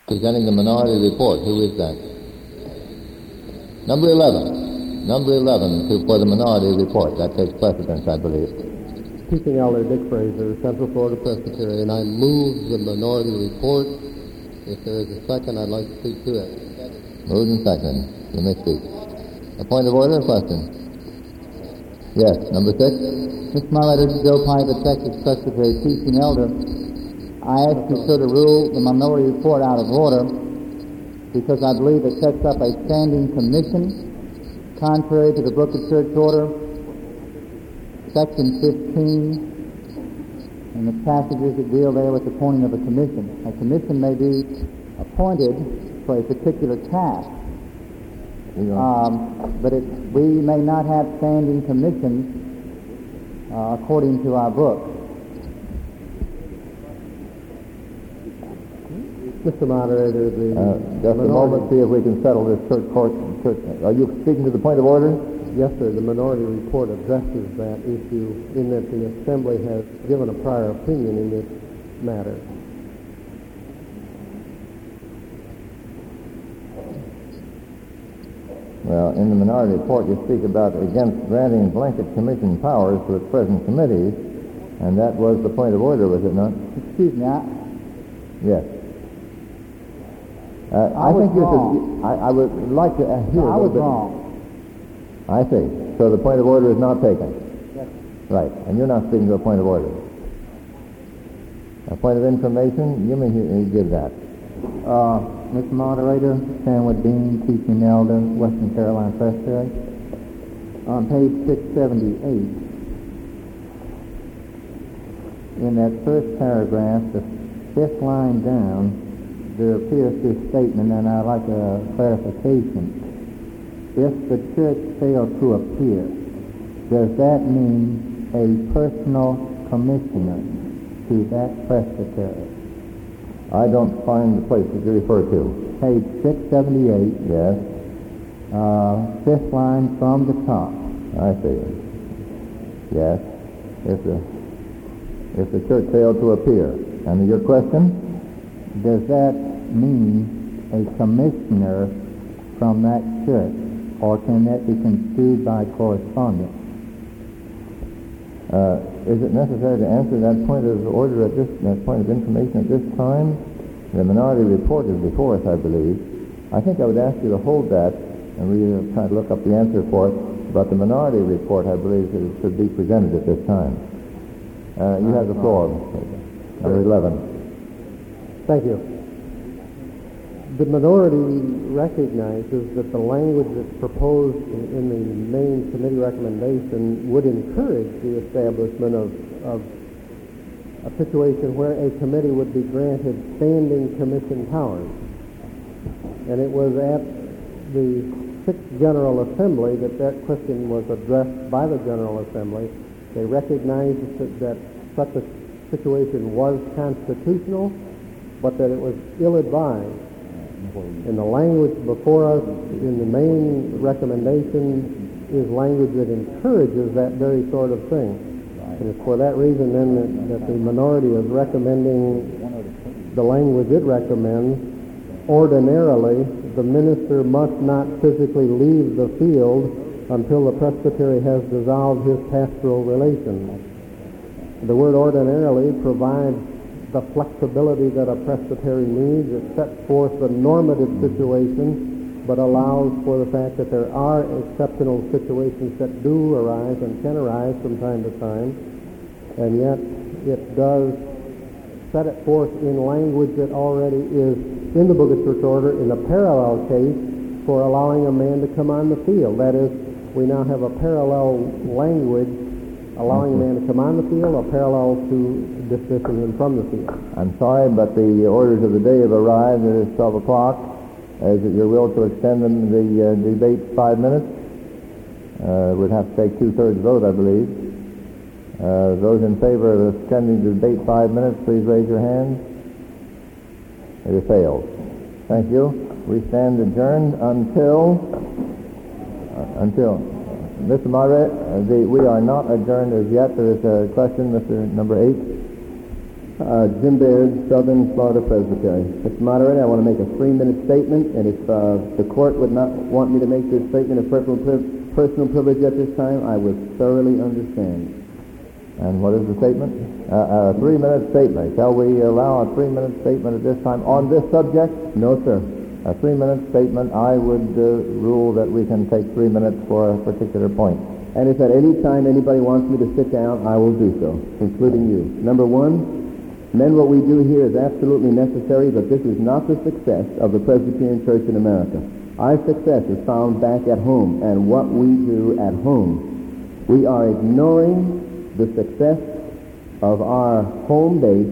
Presenting the minority report. Who is that? Number 11. Number 11 for the minority report. That takes precedence, I believe. Teaching Elder Dick Fraser, Central Florida Presbyterian. I move the minority report. If there is a second, I'd like to speak to it. Moved and second. You may speak. A point of order or question? Yes. Number 6. Mr. Moderator, Joe Piper, Texas Presbyterian, teaching elder. I ask you to rule the minority report out of order because I believe it sets up a standing commission contrary to the Book of Church Order, Section 15, and the passages that deal there with the appointing of a commission. A commission may be appointed for a particular task, but we may not have standing commissions according to our book. Mr. Moderator, just a moment, see if we can settle this church court. Are you speaking to the point of order? Yes, sir. The minority report addresses that issue in that the Assembly has given a prior opinion in this matter. Well, in the minority report, you speak about against granting blanket commission powers to its present committees, and that was the point of order, was it not? Excuse me, Yes. I think wrong. I would like to hear I was wrong. I see. So the point of order is not taken? Yes. Right. And you're not speaking to a point of order. A point of information, you may give that. Mr. Moderator, Stanwood Dean, teaching elder, Western Carolina Presbyterian. On page 678, in that first paragraph, the fifth line down, there appears this statement, and I'd like a clarification. If the church failed to appear, does that mean a personal commissioner to that presbytery? I don't find the place that you refer to. Page 678. Yes. Fifth line from the top. I see. Yes. If the church failed to appear. And your question? Does that mean a commissioner from that church, or can that be construed by correspondence? Is it necessary to answer that point of order at that point of information at this time? The minority report is before us, I believe. I think I would ask you to hold that, and we'll try to look up the answer for it. But the minority report, I believe, should be presented at this time. You have the floor, number 11. Thank you. The minority recognizes that the language that's proposed in the main committee recommendation would encourage the establishment of a situation where a committee would be granted standing commission powers. And it was at the Sixth General Assembly that question was addressed by the General Assembly. They recognized that such a situation was constitutional, but that it was ill-advised. And the language before us in the main recommendation is language that encourages that very sort of thing. And it's for that reason then that the minority is recommending the language it recommends. Ordinarily, the minister must not physically leave the field until the presbytery has dissolved his pastoral relations. The word ordinarily provides the flexibility that a presbytery needs. It sets forth the normative situation, but allows for the fact that there are exceptional situations that do arise and can arise from time to time, and yet it does set it forth in language that already is in the Book of Church Order in a parallel case for allowing a man to come on the field. That is, we now have a parallel language allowing a man to come on the field, or parallel to dismissing him from the field. I'm sorry, but the orders of the day have arrived. It is 12 o'clock. Is it your will to extend the debate 5 minutes? We'd have to take 2/3 vote, I believe. Those in favor of extending the debate 5 minutes, please raise your hands. It has failed. Thank you. We stand adjourned until Mr. Moderator, we are not adjourned as yet. There is a question, Mr. Number 8. Jim Baird, Southern Florida Presbytery. Mr. Moderator, I want to make a 3-minute statement, and if the court would not want me to make this statement of personal privilege at this time, I would thoroughly understand. And what is the statement? A 3-minute statement. Shall we allow a 3-minute statement at this time on this subject? No, sir. A 3-minute statement, I would rule that we can take 3 minutes for a particular point. And if at any time anybody wants me to sit down, I will do so, including you. Number one, men, what we do here is absolutely necessary, but this is not the success of the Presbyterian Church in America. Our success is found back at home and what we do at home. We are ignoring the success of our home base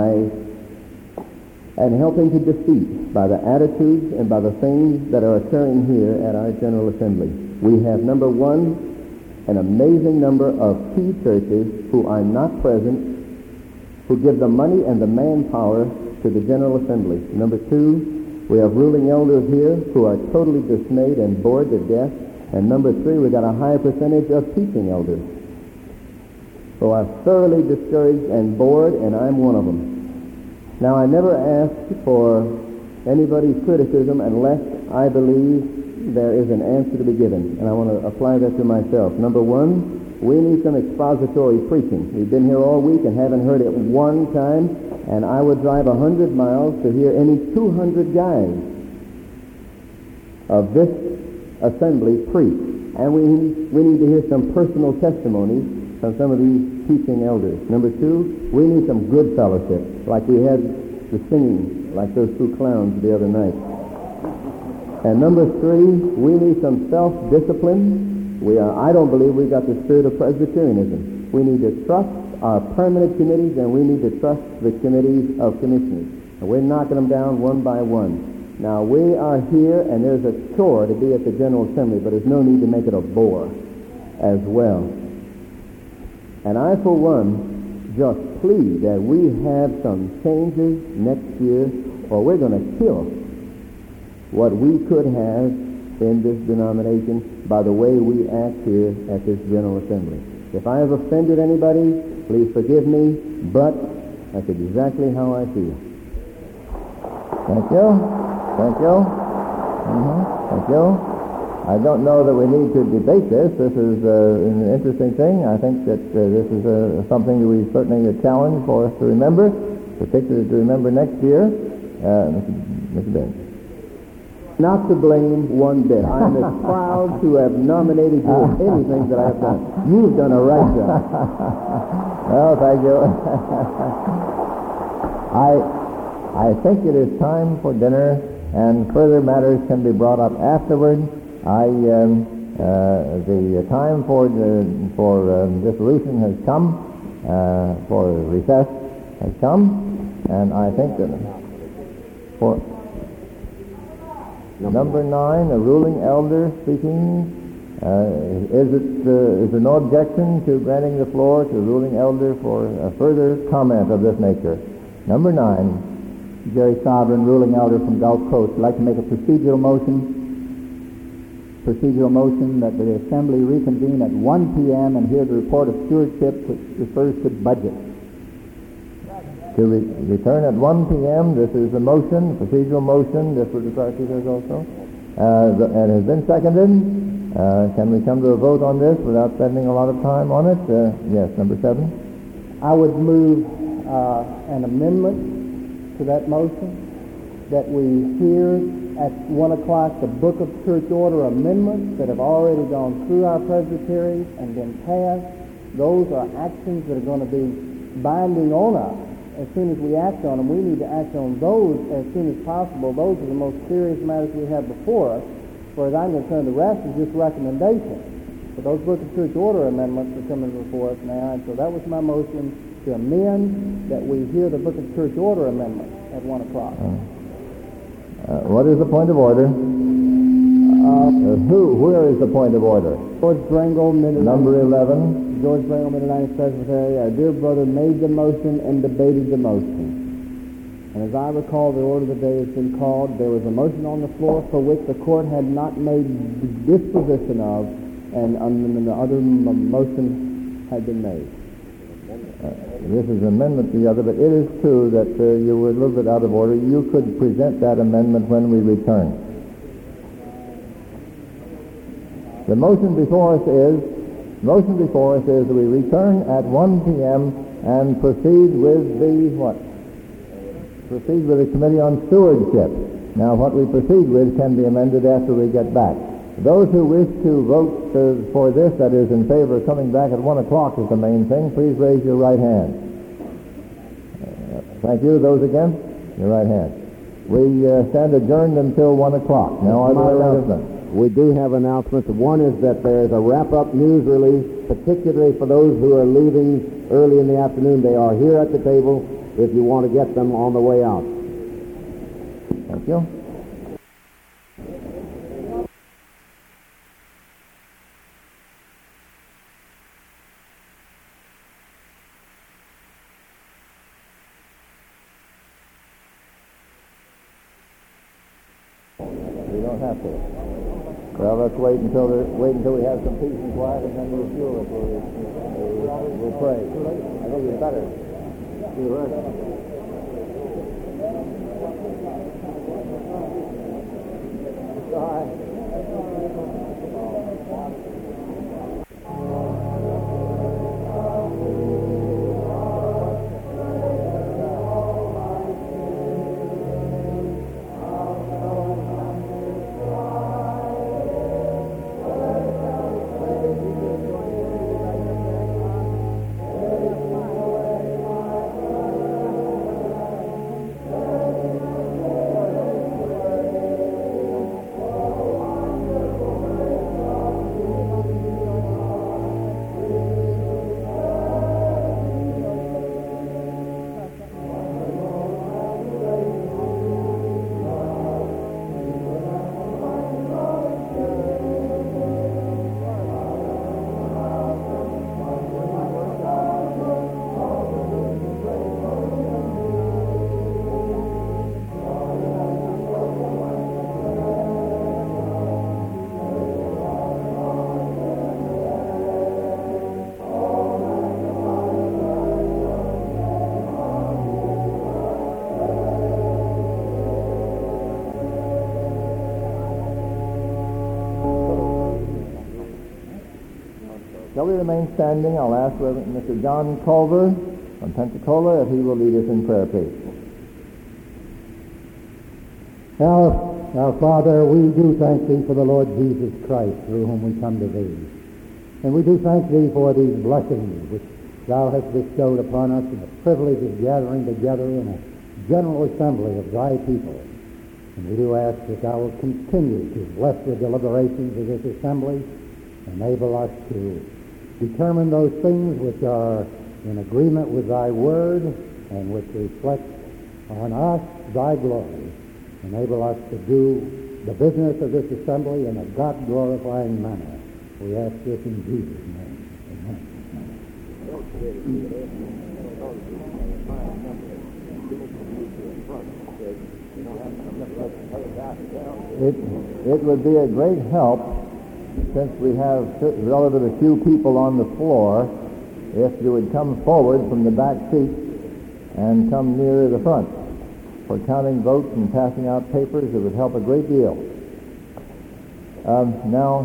and helping to defeat by the attitudes and by the things that are occurring here at our General Assembly. We have, number one, an amazing number of key churches who are not present, who give the money and the manpower to the General Assembly. Number two, we have ruling elders here who are totally dismayed and bored to death. And number three, we've got a high percentage of teaching elders who are thoroughly discouraged and bored, and I'm one of them. Now, I never ask for anybody's criticism unless I believe there is an answer to be given, and I want to apply that to myself. Number one, we need some expository preaching. We've been here all week and haven't heard it one time, and I would drive 100 miles to hear any 200 guys of this assembly preach. And we need to hear some personal testimonies from some of these teaching elders. Number two, we need some good fellowship, like we had the singing, like those two clowns the other night. And number three, we need some self-discipline. I don't believe we've got the spirit of Presbyterianism. We need to trust our permanent committees, and we need to trust the committees of commissioners. And we're knocking them down one by one. Now, we are here, and there's a chore to be at the General Assembly, but there's no need to make it a bore as well. And I, for one, just plead that we have some changes next year, or we're going to kill what we could have in this denomination by the way we act here at this General Assembly. If I have offended anybody, please forgive me, but that's exactly how I feel. Thank you. Thank you. Thank you. I don't know that we need to debate this. This is an interesting thing. I think that this is something that we certainly a challenge for us to remember, particularly to remember next year. Mr. Ben. Not to blame one bit. I'm as proud to have nominated you as anything that I have done. You've done a right job. Well, thank you. I think it is time for dinner, and further matters can be brought up afterward. The time for dissolution has come, for recess has come, and I think that for number 9, a ruling elder speaking. Is there no objection to granting the floor to a ruling elder for a further comment of this nature? Number 9. Jerry Sovereign, ruling elder from Gulf Coast. I'd like to make a procedural motion that the Assembly reconvene at 1 p.m. and hear the report of stewardship which refers to budget. To return at 1 p.m. This is a motion, procedural motion. This would require speakers also. And has been seconded. Can we come to a vote on this without spending a lot of time on it? Yes, number 7. I would move an amendment to that motion, that we hear at 1 o'clock the Book of Church Order amendments that have already gone through our presbyteries and been passed. Those are actions that are going to be binding on us. As soon as we act on them, we need to act on those as soon as possible. Those are the most serious matters we have before us. As far as I'm concerned, the rest is just recommendation. But those Book of Church Order amendments are coming before us now, and so that was my motion to amend that we hear the Book of Church Order amendment at 1 o'clock. What is the point of order? Where is the point of order? George Brangle, Number 11. George Brangle, Mid-Atlantic Presbytery. Our dear brother made the motion and debated the motion. And as I recall, the order of the day has been called. There was a motion on the floor for which the court had not made disposition of, and the other motion had been made. This is an amendment to the other, but it is true that you were a little bit out of order. You could present that amendment when we return. The motion before us is that we return at 1 p.m. and proceed with the what? Proceed with the Committee on Stewardship. Now, what we proceed with can be amended after we get back. Those who wish to vote for this, that is, in favor of coming back at 1 o'clock is the main thing, please raise your right hand. Thank you. Those against? Your right hand. We stand adjourned until 1 o'clock. Now, are there announcements? We do have announcements. One is that there's a wrap-up news release, particularly for those who are leaving early in the afternoon. They are here at the table if you want to get them on the way out. Thank you. We don't have to. Well, let's wait until we have some peace and quiet, and then we'll fuel it. We'll pray. I think it's better. Shall we remain standing? I'll ask Reverend Mr. John Culver from Pensacola if he will lead us in prayer, please. Our Father, we do thank Thee for the Lord Jesus Christ, through whom we come to Thee. And we do thank Thee for these blessings which Thou hast bestowed upon us, and the privilege of gathering together in a general assembly of Thy people. And we do ask that Thou will continue to bless the deliberations of this assembly, enable us to determine those things which are in agreement with Thy Word and which reflect on us Thy glory. Enable us to do the business of this assembly in a God-glorifying manner. We ask this in Jesus' name. Amen. It would be a great help, since we have relatively few people on the floor, if you would come forward from the back seat and come nearer the front. For counting votes and passing out papers, it would help a great deal. Now,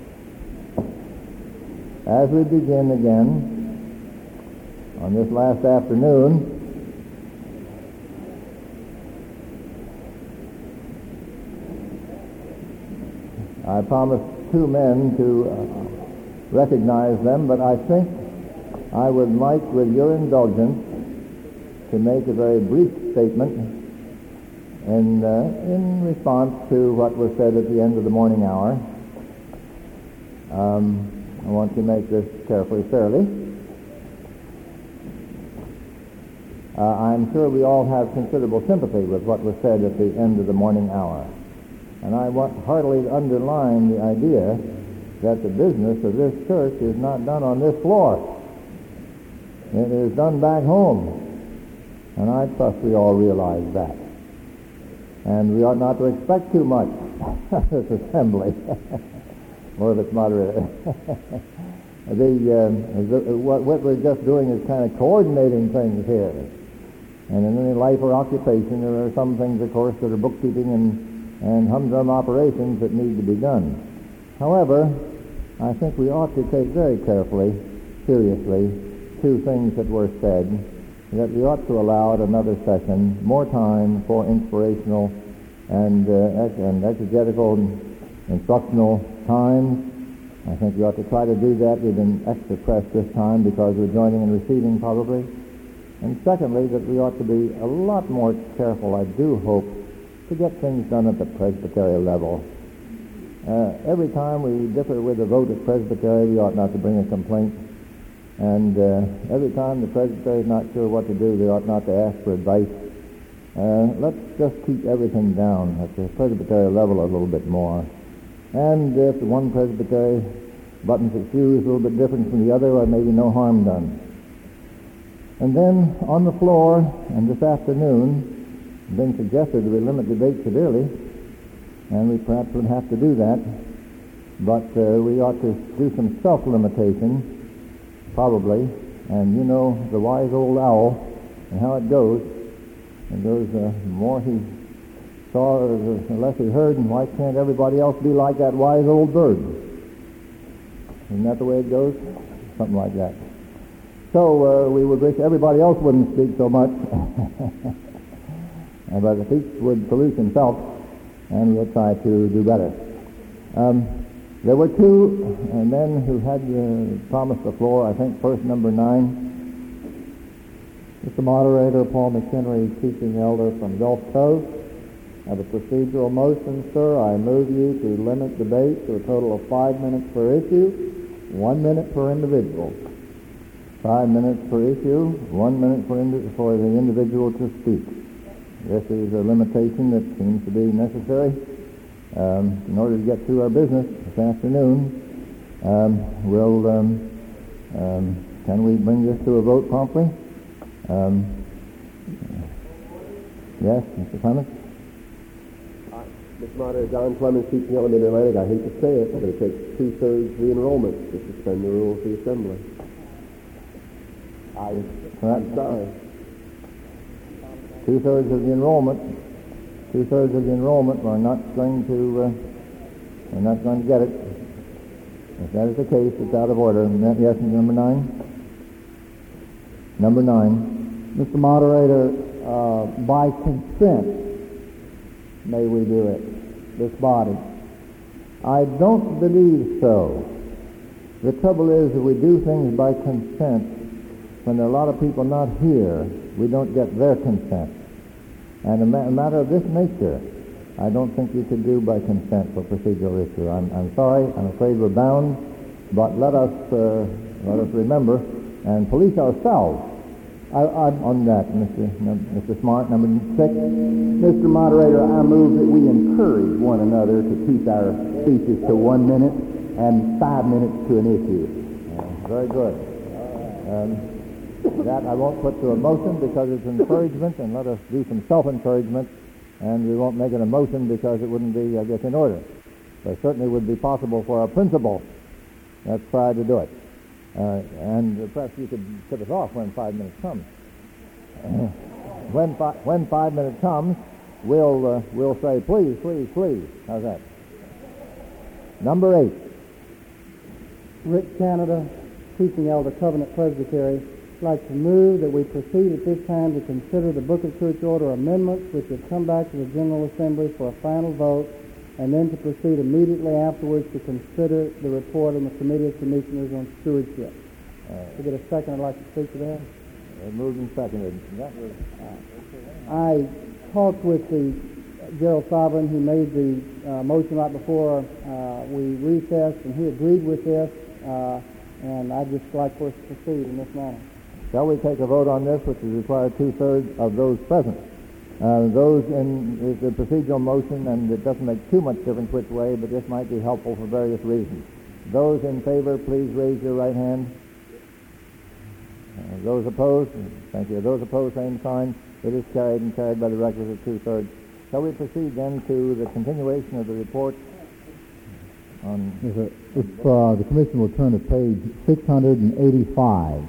as we begin again on this last afternoon, I promised two men to recognize them, but I think I would like, with your indulgence, to make a very brief statement in response to what was said at the end of the morning hour. I want to make this carefully, fairly. I'm sure we all have considerable sympathy with what was said at the end of the morning hour. And I want heartily to underline the idea that the business of this church is not done on this floor. It is done back home. And I trust we all realize that. And we ought not to expect too much of this assembly, or of its moderator. what we're just doing is kind of coordinating things here. And in any life or occupation, there are some things, of course, that are bookkeeping and humdrum operations that need to be done. However, I think we ought to take very carefully, seriously, two things that were said, that we ought to allow at another session more time for inspirational and exegetical and instructional times. I think we ought to try to do that. We've been extra pressed this time because we're joining and receiving probably. And secondly, that we ought to be a lot more careful, I do hope, to get things done at the presbytery level. Every time we differ with a vote at presbytery, we ought not to bring a complaint. And every time the presbytery is not sure what to do, they ought not to ask for advice. Let's just keep everything down at the presbytery level a little bit more. And if one presbytery buttons its shoes a little bit different from the other, well, maybe no harm done. And then on the floor, and this afternoon, it's been suggested that we limit debate severely, and we perhaps would have to do that, but we ought to do some self-limitation, probably. And you know the wise old owl and how it goes. It goes, the more he saw, the less he heard, and why can't everybody else be like that wise old bird? Isn't that the way it goes? Something like that. So we would wish everybody else wouldn't speak so much, but if each would police himself, and we'll try to do better. There were two men who had promised the floor. I think first number 9. Mr. Moderator, Paul McHenry, teaching elder from Gulf Coast. I have a procedural motion, sir. I move you to limit debate to a total of 5 minutes per issue, 1 minute per individual. 5 minutes per issue, 1 minute for the individual to speak. This is a limitation that seems to be necessary in order to get through our business this afternoon. Can we bring this to a vote promptly? Yes, Mr. Clements? Mr. Moderator, John Clemens, teaching element in Atlantic. I hate to say it, but it takes 2/3 of the enrollment to suspend the rules of the Assembly. I'm sorry. 2/3 of the enrollment. 2/3 of the enrollment are not going to get it. If that is the case, it's out of order. Yes, number 9. Number 9. Mr. Moderator, by consent, may we do it, this body? I don't believe so. The trouble is that we do things by consent. When there are a lot of people not here, we don't get their consent. And a matter of this nature, I don't think you could do by consent for procedural issue. I'm sorry, I'm afraid we're bound, but let us remember and police ourselves. I'm on that, Mr. Smart, number 6. Mr. Moderator, I move that we encourage one another to keep our speeches to 1 minute and 5 minutes to an issue. Very good. That I won't put to a motion because it's encouragement, and let us do some self-encouragement, and we won't make it a motion because it wouldn't be, I guess, in order. But it certainly would be possible for our principal. Let's try to do it. And perhaps you could tip us off when 5 minutes comes. When 5 minutes comes, we'll say, please, please, please. How's that? Number 8. Rick Canada, teaching elder, Covenant Presbytery. I'd like to move that we proceed at this time to consider the Book of Church Order amendments which have come back to the General Assembly for a final vote, and then to proceed immediately afterwards to consider the report on the Committee of Commissioners on Stewardship. To get a second, I'd like to speak to that. Moved and seconded. I talked with the Gerald Sovereign, who made the motion right before we recessed, and he agreed with this, and I'd just like for us to proceed in this manner. Shall we take a vote on this, which is required 2/3 of those present? Those in the procedural motion, and it doesn't make too much difference which way, but this might be helpful for various reasons. Those in favor, please raise your right hand. Those opposed? Thank you. Those opposed, same sign. It is carried, and carried by the requisite 2/3. Shall we proceed then to the continuation of the report on... If the Commission will turn to page 685.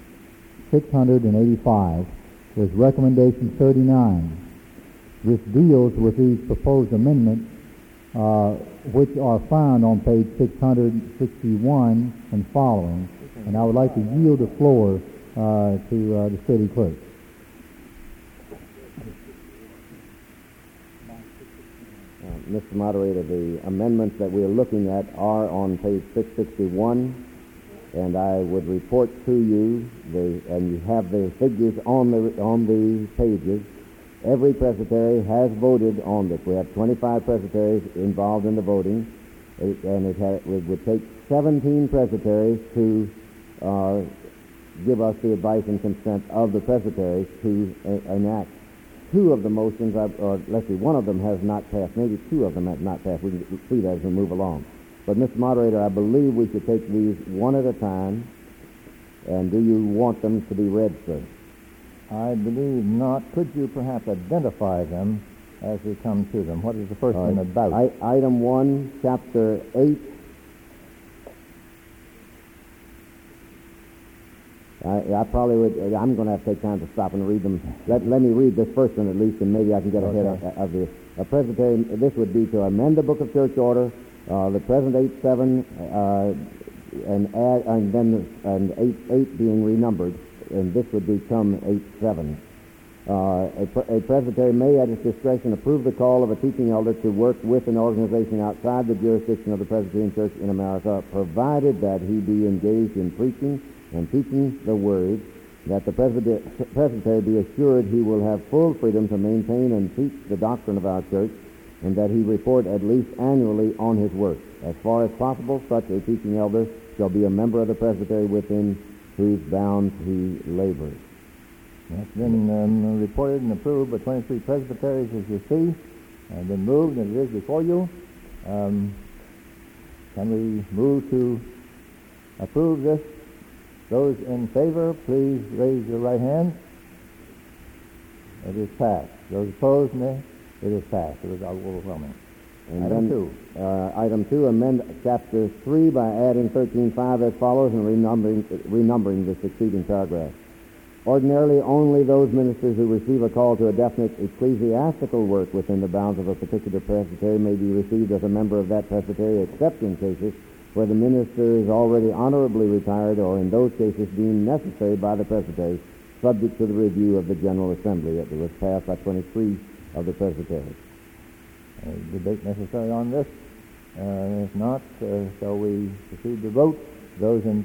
685 was Recommendation 39. This deals with these proposed amendments which are found on page 661 and following. And I would like to yield the floor to the city clerk. Mr. Moderator, the amendments that we're looking at are on page 661, and I would report to you, and you have the figures on the pages. Every presbytery has voted on this. We have 25 presbyteries involved in the voting, and it would take 17 presbyteries to give us the advice and consent of the presbyteries to enact. Two of the motions, one of them has not passed. Maybe two of them have not passed. We can see that as we move along. But, Mr. Moderator, I believe we should take these one at a time. And do you want them to be read, sir? I believe not. Could you perhaps identify them as we come to them? What is the first one about? Item 1, Chapter 8. I probably would. I'm going to have to take time to stop and read them. Let me read this first one at least, and maybe I can get ahead of this. A presbytery. This would be to amend the Book of Church Order, the present 8:7, and add, and then 8:8 being renumbered, and this would become 8:7. A presbytery may, at its discretion, approve the call of a teaching elder to work with an organization outside the jurisdiction of the Presbyterian Church in America, provided that he be engaged in preaching and teaching the Word, that the presbytery be assured he will have full freedom to maintain and teach the doctrine of our church, and that he report at least annually on his work. As far as possible, such a teaching elder shall be a member of the presbytery within whose bounds he labors. That's been reported and approved by 23 presbyteries, as you see, and been moved, and it is before you. Can we move to approve this? Those in favor, please raise your right hand. It is passed. Those opposed, nay. It is passed. It was overwhelming. And Item then, Item 2, amend Chapter 3 by adding 13:5 as follows and renumbering the succeeding paragraph. Ordinarily, only those ministers who receive a call to a definite ecclesiastical work within the bounds of a particular presbytery may be received as a member of that presbytery, except in cases where the minister is already honorably retired, or in those cases deemed necessary by the presbytery, subject to the review of the General Assembly. It was passed by 23 of the presbyteries. Debate necessary on this? If not, shall we proceed to vote? Those in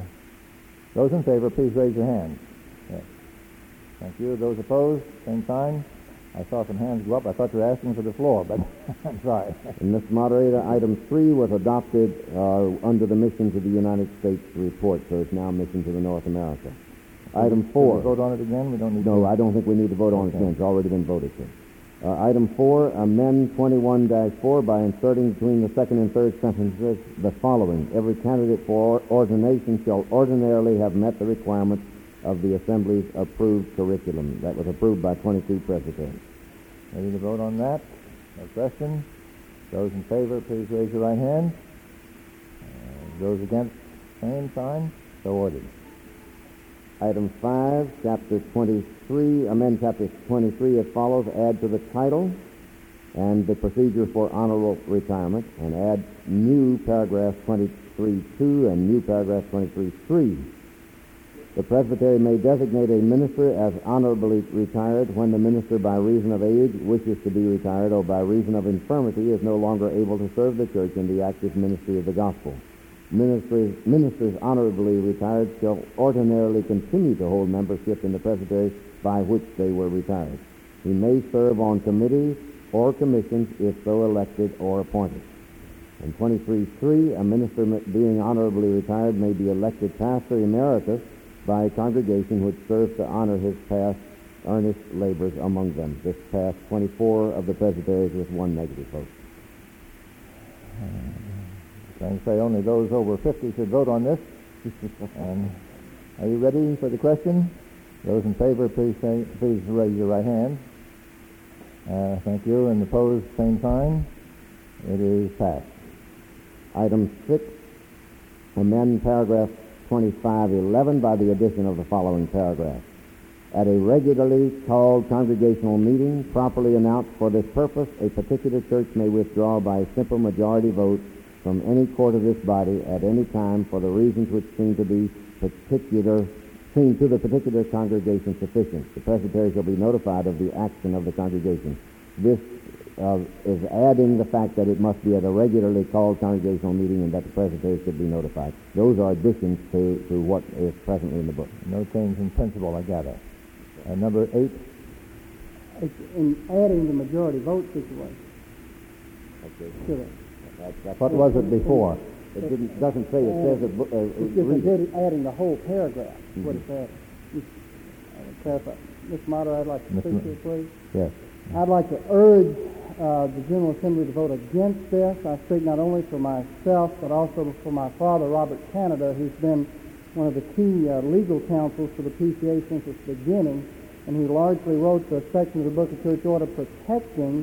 favor, please raise your hand. Yes. Thank you. Those opposed, same sign. I saw some hands go up. I thought you were asking for the floor, but I'm sorry. And, Mr. Moderator, Item 3 was adopted under the Mission to the United States report, so it's now Mission to the North America. Item 4. Can we vote on it again? We don't need No, to. I don't think we need to vote on it again. It's already been voted to. Item 4, amend 21-4 by inserting between the second and third sentences the following. Every candidate for ordination shall ordinarily have met the requirements of the Assembly's approved curriculum. That was approved by 22 presbyteries. Ready to vote on that? No question. Those in favor, please raise your right hand. Those against, same sign. So ordered. Item 5, Chapter 23, amend Chapter 23 as follows. Add to the title and the procedure for honorable retirement, and add new paragraph 23.2 and new paragraph 23.3. The presbytery may designate a minister as honorably retired when the minister, by reason of age, wishes to be retired, or by reason of infirmity is no longer able to serve the church in the active ministry of the gospel. Ministers honorably retired shall ordinarily continue to hold membership in the presbytery by which they were retired. He may serve on committees or commissions if so elected or appointed. In 23.3, a minister being honorably retired may be elected pastor emeritus by a congregation which serves to honor his past earnest labors among them. This passed 24 of the presbyteries with one negative vote. Trying to say only those over 50 should vote on this. And are you ready for the question? Those in favor, please raise your right hand. Thank you. And opposed, same sign. It is passed. Item 6, amend paragraph 2511 by the addition of the following paragraph. At a regularly called congregational meeting, properly announced for this purpose, a particular church may withdraw by a simple majority vote from any court of this body at any time for the reasons which seem to the particular congregation sufficient. The presbytery shall be notified of the action of the congregation. This is adding the fact that it must be at a regularly called congregational meeting and that the presbytery should be notified. Those are additions to what is presently in the book. No change in principle, I gather. Number 8. It's in adding the majority vote situation. Okay. What was it before? It doesn't say. It says it. It's just adding the whole paragraph. Mm-hmm. What it's adding. Clarify. Mr. Moderator, I'd like to speak to it, please. Yes. I'd like to urge the General Assembly to vote against this. I speak not only for myself, but also for my father, Robert Canada, who's been one of the key legal counsels for the PCA since its beginning, and he largely wrote the section of the Book of Church Order protecting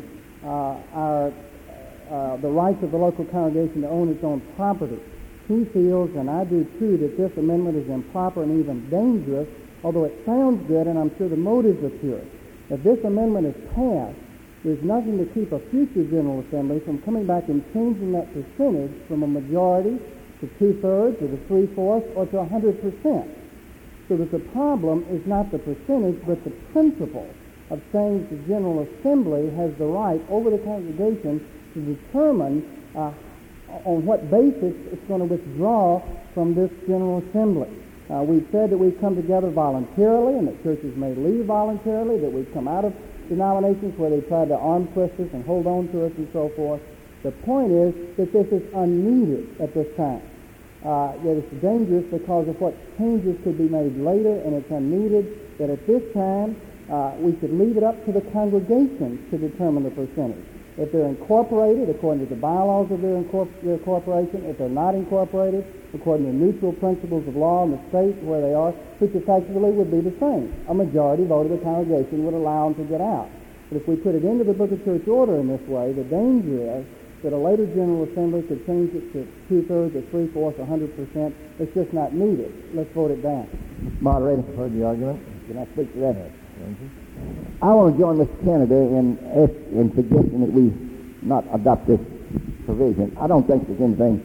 the rights of the local congregation to own its own property. He feels, and I do too, that this amendment is improper and even dangerous, although it sounds good, and I'm sure the motives are pure. If this amendment is passed, there's nothing to keep a future General Assembly from coming back and changing that percentage from a majority to 2/3 or to 3/4 or to 100%. So that the problem is not the percentage, but the principle of saying that the General Assembly has the right over the congregation to determine on what basis it's going to withdraw from this General Assembly. We've said that we've come together voluntarily and that churches may leave voluntarily, that we've come out of denominations where they tried to arm twist us and hold on to us and so forth. The point is that this is unneeded at this time. That it's dangerous because of what changes could be made later, and it's unneeded. That at this time we should leave it up to the congregations to determine the percentage. If they're incorporated according to the bylaws of their corporation, if they're not incorporated according to neutral principles of law in the state where they are, which effectively would be the same. A majority vote of the congregation would allow them to get out. But if we put it into the Book of Church Order in this way, the danger is that a later General Assembly could change it to 2/3 or 3/4 or 100%. It's just not needed. Let's vote it down. Moderator, Heard the argument? can I speak to that? Yes. I want to join Mr. Canada in suggesting that we not adopt this provision. I don't think there's anything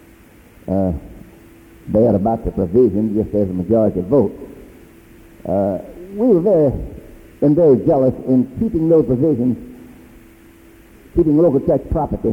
bad about the provision, just as a majority vote. We were very jealous in keeping those provisions, keeping local church property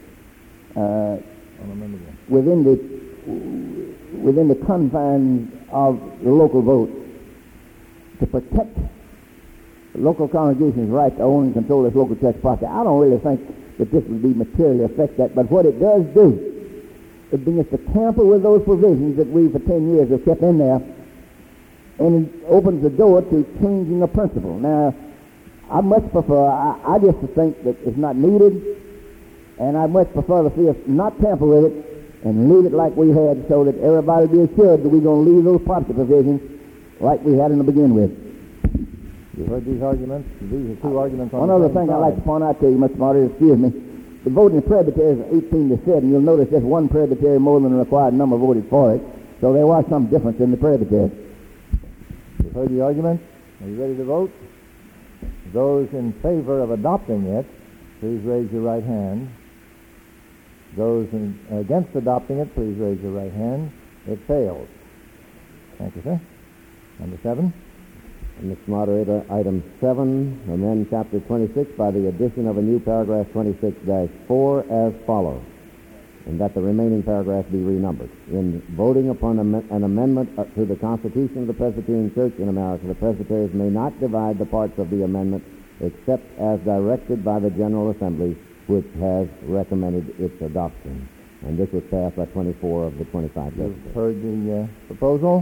within the confines of the local vote to protect local congregations' right to own and control this local church property. I don't really think that this would be materially affect that, but what it does do, it begins to tamper with those provisions that we for 10 years have kept in there, and it opens the door to changing a principle. Now, I much prefer, I just think that it's not needed, and I much prefer to see us not tamper with it and leave it like we had, so that everybody be assured that we're going to leave those property provisions like we had in the begin with. You heard these arguments? These are two arguments on One the other same thing side. I'd like to point out to you, Mr. Moderator, excuse me. The vote in the presbytery is 18-7. You'll notice just one presbytery more than the required number voted for it. So there was some difference in the presbytery. You've heard the argument. Are you ready to vote? Those in favor of adopting it, please raise your right hand. Those against adopting it, please raise your right hand. It fails. Thank you, sir. Number 7. Mr. Moderator, item 7, amend chapter 26 by the addition of a new paragraph 26-4 as follows, and that the remaining paragraphs be renumbered. In voting upon an amendment to the Constitution of the Presbyterian Church in America, the presbyteries may not divide the parts of the amendment except as directed by the General Assembly, which has recommended its adoption. And this was passed by 24 of the 25 You've presbyteries. heard the proposal.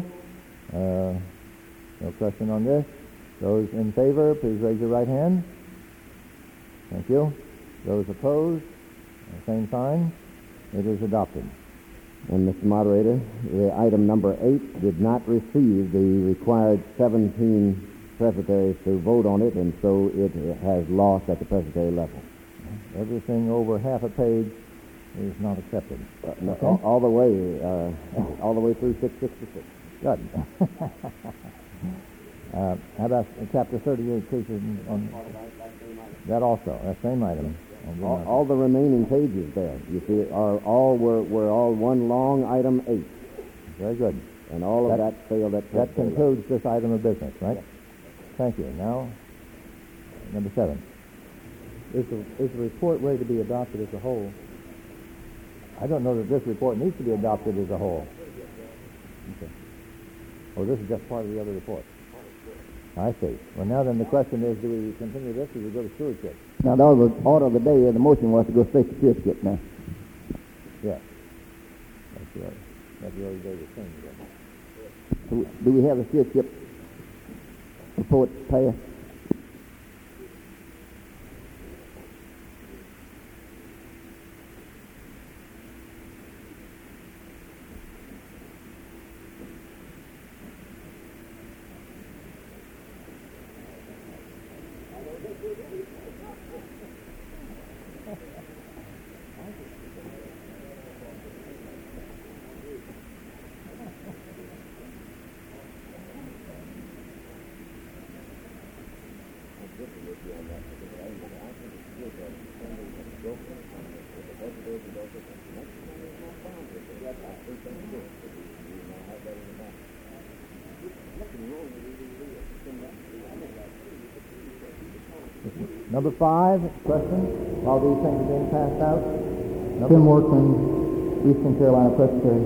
No question on this. Those in favor, please raise your right hand. Thank you. Those opposed, same sign. It is adopted. And, Mr. Moderator, the item number 8 did not receive the required 17 presbyteries to vote on it, and so it has lost at the presbytery level. Everything over half a page is not accepted. No, Okay. all the way through 666. Good. How about chapter 38, cases on that also? That same item. All the remaining pages there, you see, were all one long item 8. Very good. And all of that failed at That concludes this item of business, right? Thank you. Now, number 7. Is the report ready to be adopted as a whole? I don't know that this report needs to be adopted as a whole. Okay. Oh, this is just part of the other report. I see. Well, now then the question is, do we continue this or do we go to stewardship? Now, that was the order of the day. The motion was to go straight to stewardship now. Yes. That's the order. That's the order day was changed. Do we have the stewardship report passed? Number 5, question. While these things are being passed out. Tim Workman, Eastern Carolina Presbytery.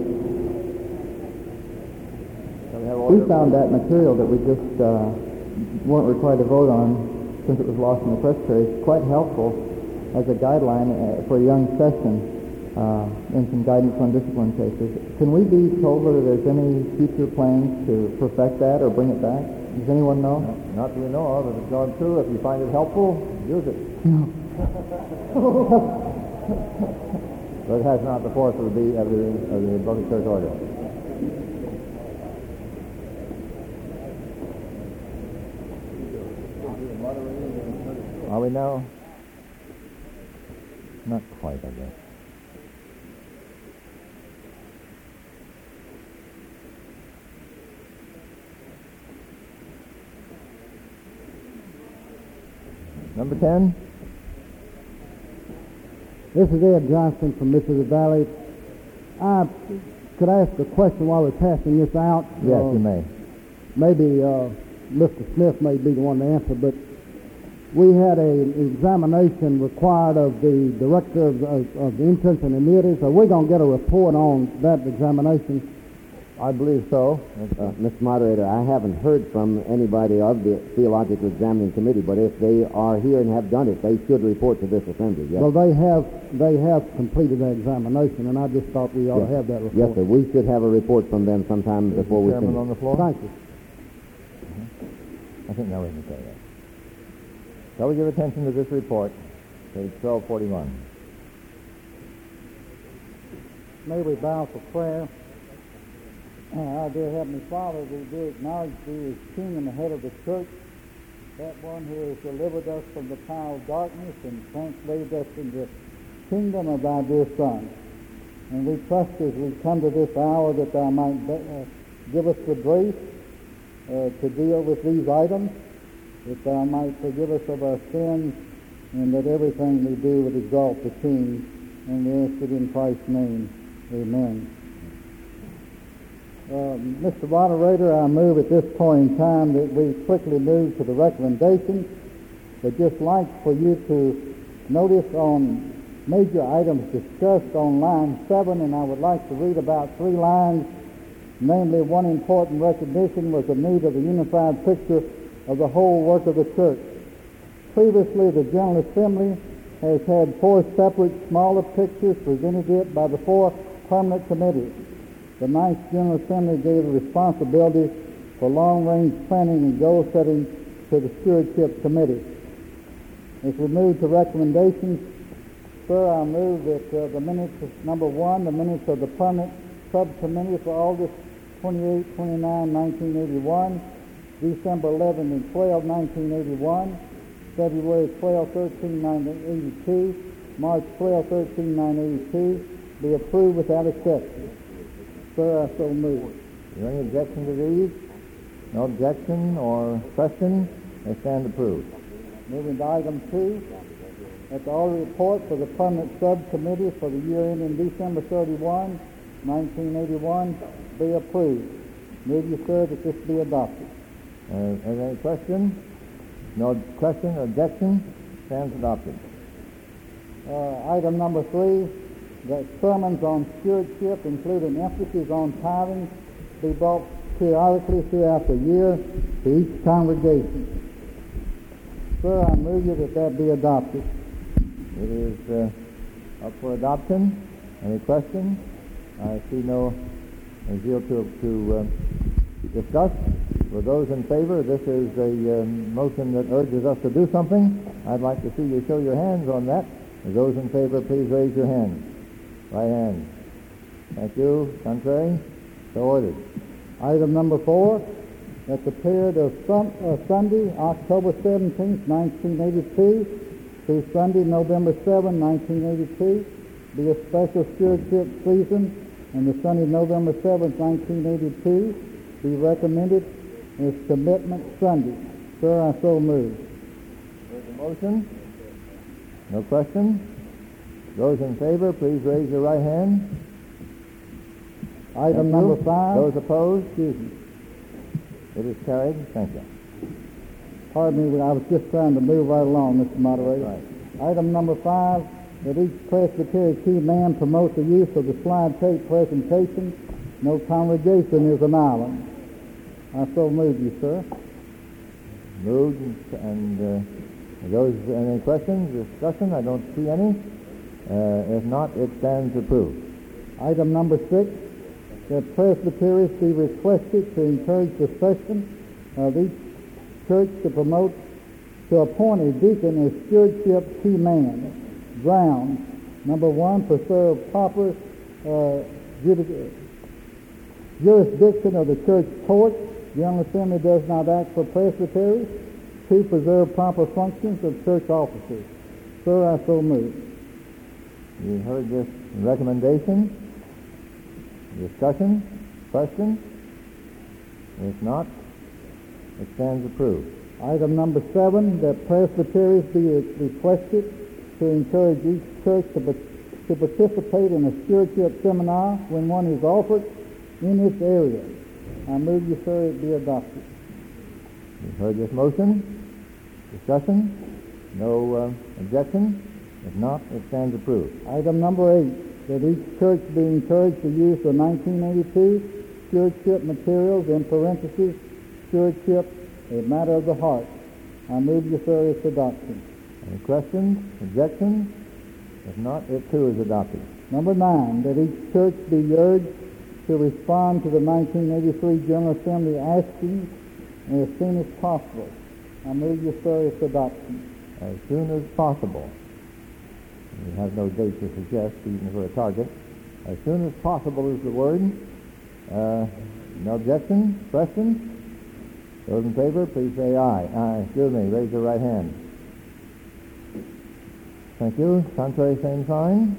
We found that material that we just weren't required to vote on, since it was lost in the presbytery, quite helpful as a guideline for a young session and some guidance on discipline cases. Can we be told whether there's any future plans to perfect that or bring it back? Does anyone know? No, not that we know of. If it's gone through, if you find it helpful, use it. But it has not the force of the Book of Church Order. Are we now? Not quite, I guess. Number 10. This is Ed Johnston from Mississippi Valley. I could ask a question while we're passing this out. Yes, you may. Maybe Mr. Smith may be the one to answer, but we had an examination required of the director of the insurance and annuities. Are we going to get a report on that examination? I believe so. Mr. Moderator, I haven't heard from anybody of the Theological Examining Committee, but if they are here and have done it, they should report to this assembly. Yes. Well, they have completed that examination, and I just thought we ought to have that report. Yes, sir. We should have a report from them sometime before we Chairman finish. on the floor? Thank you. I think now we can say that. Shall we give attention to this report, page 1241? May we bow for prayer. Our dear Heavenly Father, we do acknowledge Thee as King and the head of the church, that one who has delivered us from the power of darkness and translated us into the kingdom of Thy dear Son. And we trust as we come to this hour that Thou might give us the grace to deal with these items, that Thou might forgive us of our sins, and that everything we do would exalt the King. And we ask it in Christ's name. Amen. Mr. Moderator, I move at this point in time that we quickly move to the recommendations. But just like for you to notice on major items discussed on line 7, and I would like to read about 3 lines. Namely, one important recognition was the need of a unified picture of the whole work of the church. Previously, the General Assembly has had 4 separate, smaller pictures presented to it by the 4 permanent committees. The 9th General Assembly gave the responsibility for long-range planning and goal-setting to the Stewardship Committee. As we move to recommendations, sir, I move that the minutes of number 1, the minutes of the permanent subcommittee for August 28, 29, 1981, December 11 and 12, 1981, February 12, 13, 1982, March 12, 13, 982, be approved without exception. Sir, I so move. Is there any objection to these? No objection or question? They stand approved. Moving to item 2, that the audit report for the permanent subcommittee for the year ending December 31, 1981, be approved. Move you, sir, that this be adopted. Is there any question? No question or objection? Stands adopted. Item number 3, that sermons on stewardship, including emphasis on tithing, be brought periodically throughout the year to each congregation. Sir, I move you that be adopted. It is up for adoption. Any questions? I see no zeal to discuss. For those in favor, this is a motion that urges us to do something. I'd like to see you show your hands on that. For those in favor, please raise your hand. Right hand. Thank you. Contrary? So ordered. Item number 4, that the period of Sunday, October 17, 1982, through Sunday, November 7, 1982, be a special stewardship season, and the Sunday, November 7, 1982, be recommended as Commitment Sunday. Sir, I so move. There's a motion. No question. Those in favor, please raise your right hand. Item number 5. Those opposed? Excuse me. It is carried. Thank you. Pardon me, I was just trying to move right along, Mr. Moderator. Right. Item number 5, that each Presbyterian key man promote the use of the slide tape presentation. No congregation is an island. I so move you, sir. Moved and those any questions, discussion? I don't see any. If not, it stands approved. Item number 6, that presbyteries be requested to encourage the session of each church to appoint a deacon as stewardship key man. Grounds. Number 1, preserve proper jurisdiction of the church court. The General Assembly does not act for presbyteries. 2, preserve proper functions of church officers. Sir, I so move. You heard this recommendation. Discussion? Question? If not, it stands approved. Item number 7, that presbyteries be requested to encourage each church to participate in a stewardship seminar when one is offered in its area. I move you, sir, it be adopted. You've heard this motion. Discussion? No objection? If not, it stands approved. Item number 8, that each church be encouraged to use the 1982 stewardship materials, in parentheses, stewardship, a matter of the heart. I move you, sir, its adoption. Any questions? Objections? If not, it too is adopted. Number 9, that each church be urged to respond to the 1983 General Assembly asking as soon as possible. I move you, sir, its adoption. As soon as possible. We have no date to suggest, even for a target. As soon as possible is the word. No objection? Questions? Those in favor, please say aye. Excuse me, raise your right hand. Thank you. Contrary, same sign.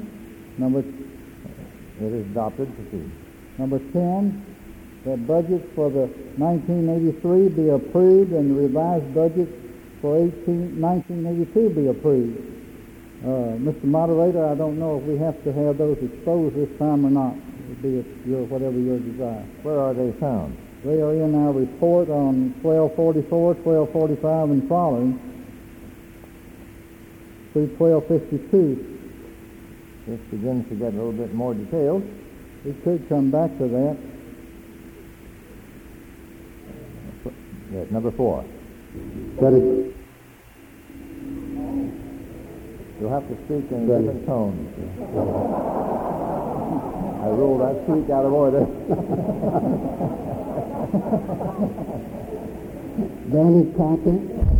It is adopted. Proceed. Number 10, that budgets for the 1983 be approved and the revised budget for 1982 be approved. Mr. Moderator, I don't know if we have to have those exposed this time or not. It would be whatever your desire. Where are they found? They are in our report on 1244, 1245, and following through 1252. This begins to get a little bit more detailed. We could come back to that. Yes, number 4. That is, You'll have to speak in a different tone. I rule that speak out of order. Danny Carter.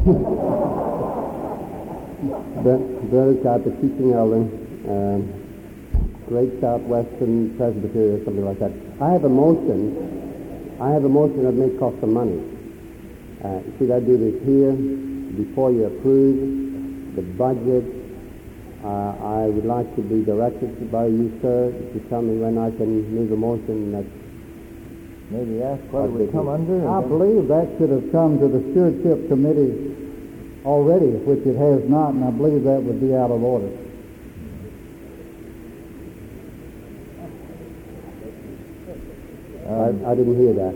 Bernard Carter, teaching elder, Great Southwestern Presbytery or something like that. I have a motion that may cost some money. Should I do this here before you approve the budget I would like to be directed by you, sir, to tell me when I can move a motion that Maybe ask what it would come under? I believe that should have come to the Stewardship Committee already, which it has not, and I believe that would be out of order. I didn't hear that.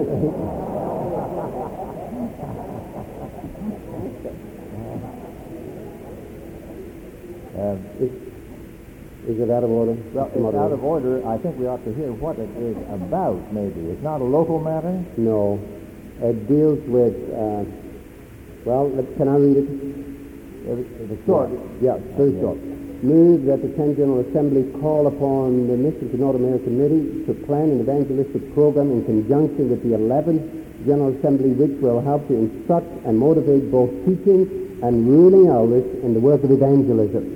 Is it out of order? Well, it's out of order. I think we ought to hear what it is about, maybe. It's not a local matter? No. It deals with, can I read it? It's short. Yeah, very short. Move that the 10th General Assembly call upon the Mission to North American Committee to plan an evangelistic program in conjunction with the 11th General Assembly, which will help to instruct and motivate both teaching and ruling elders in the work of evangelism.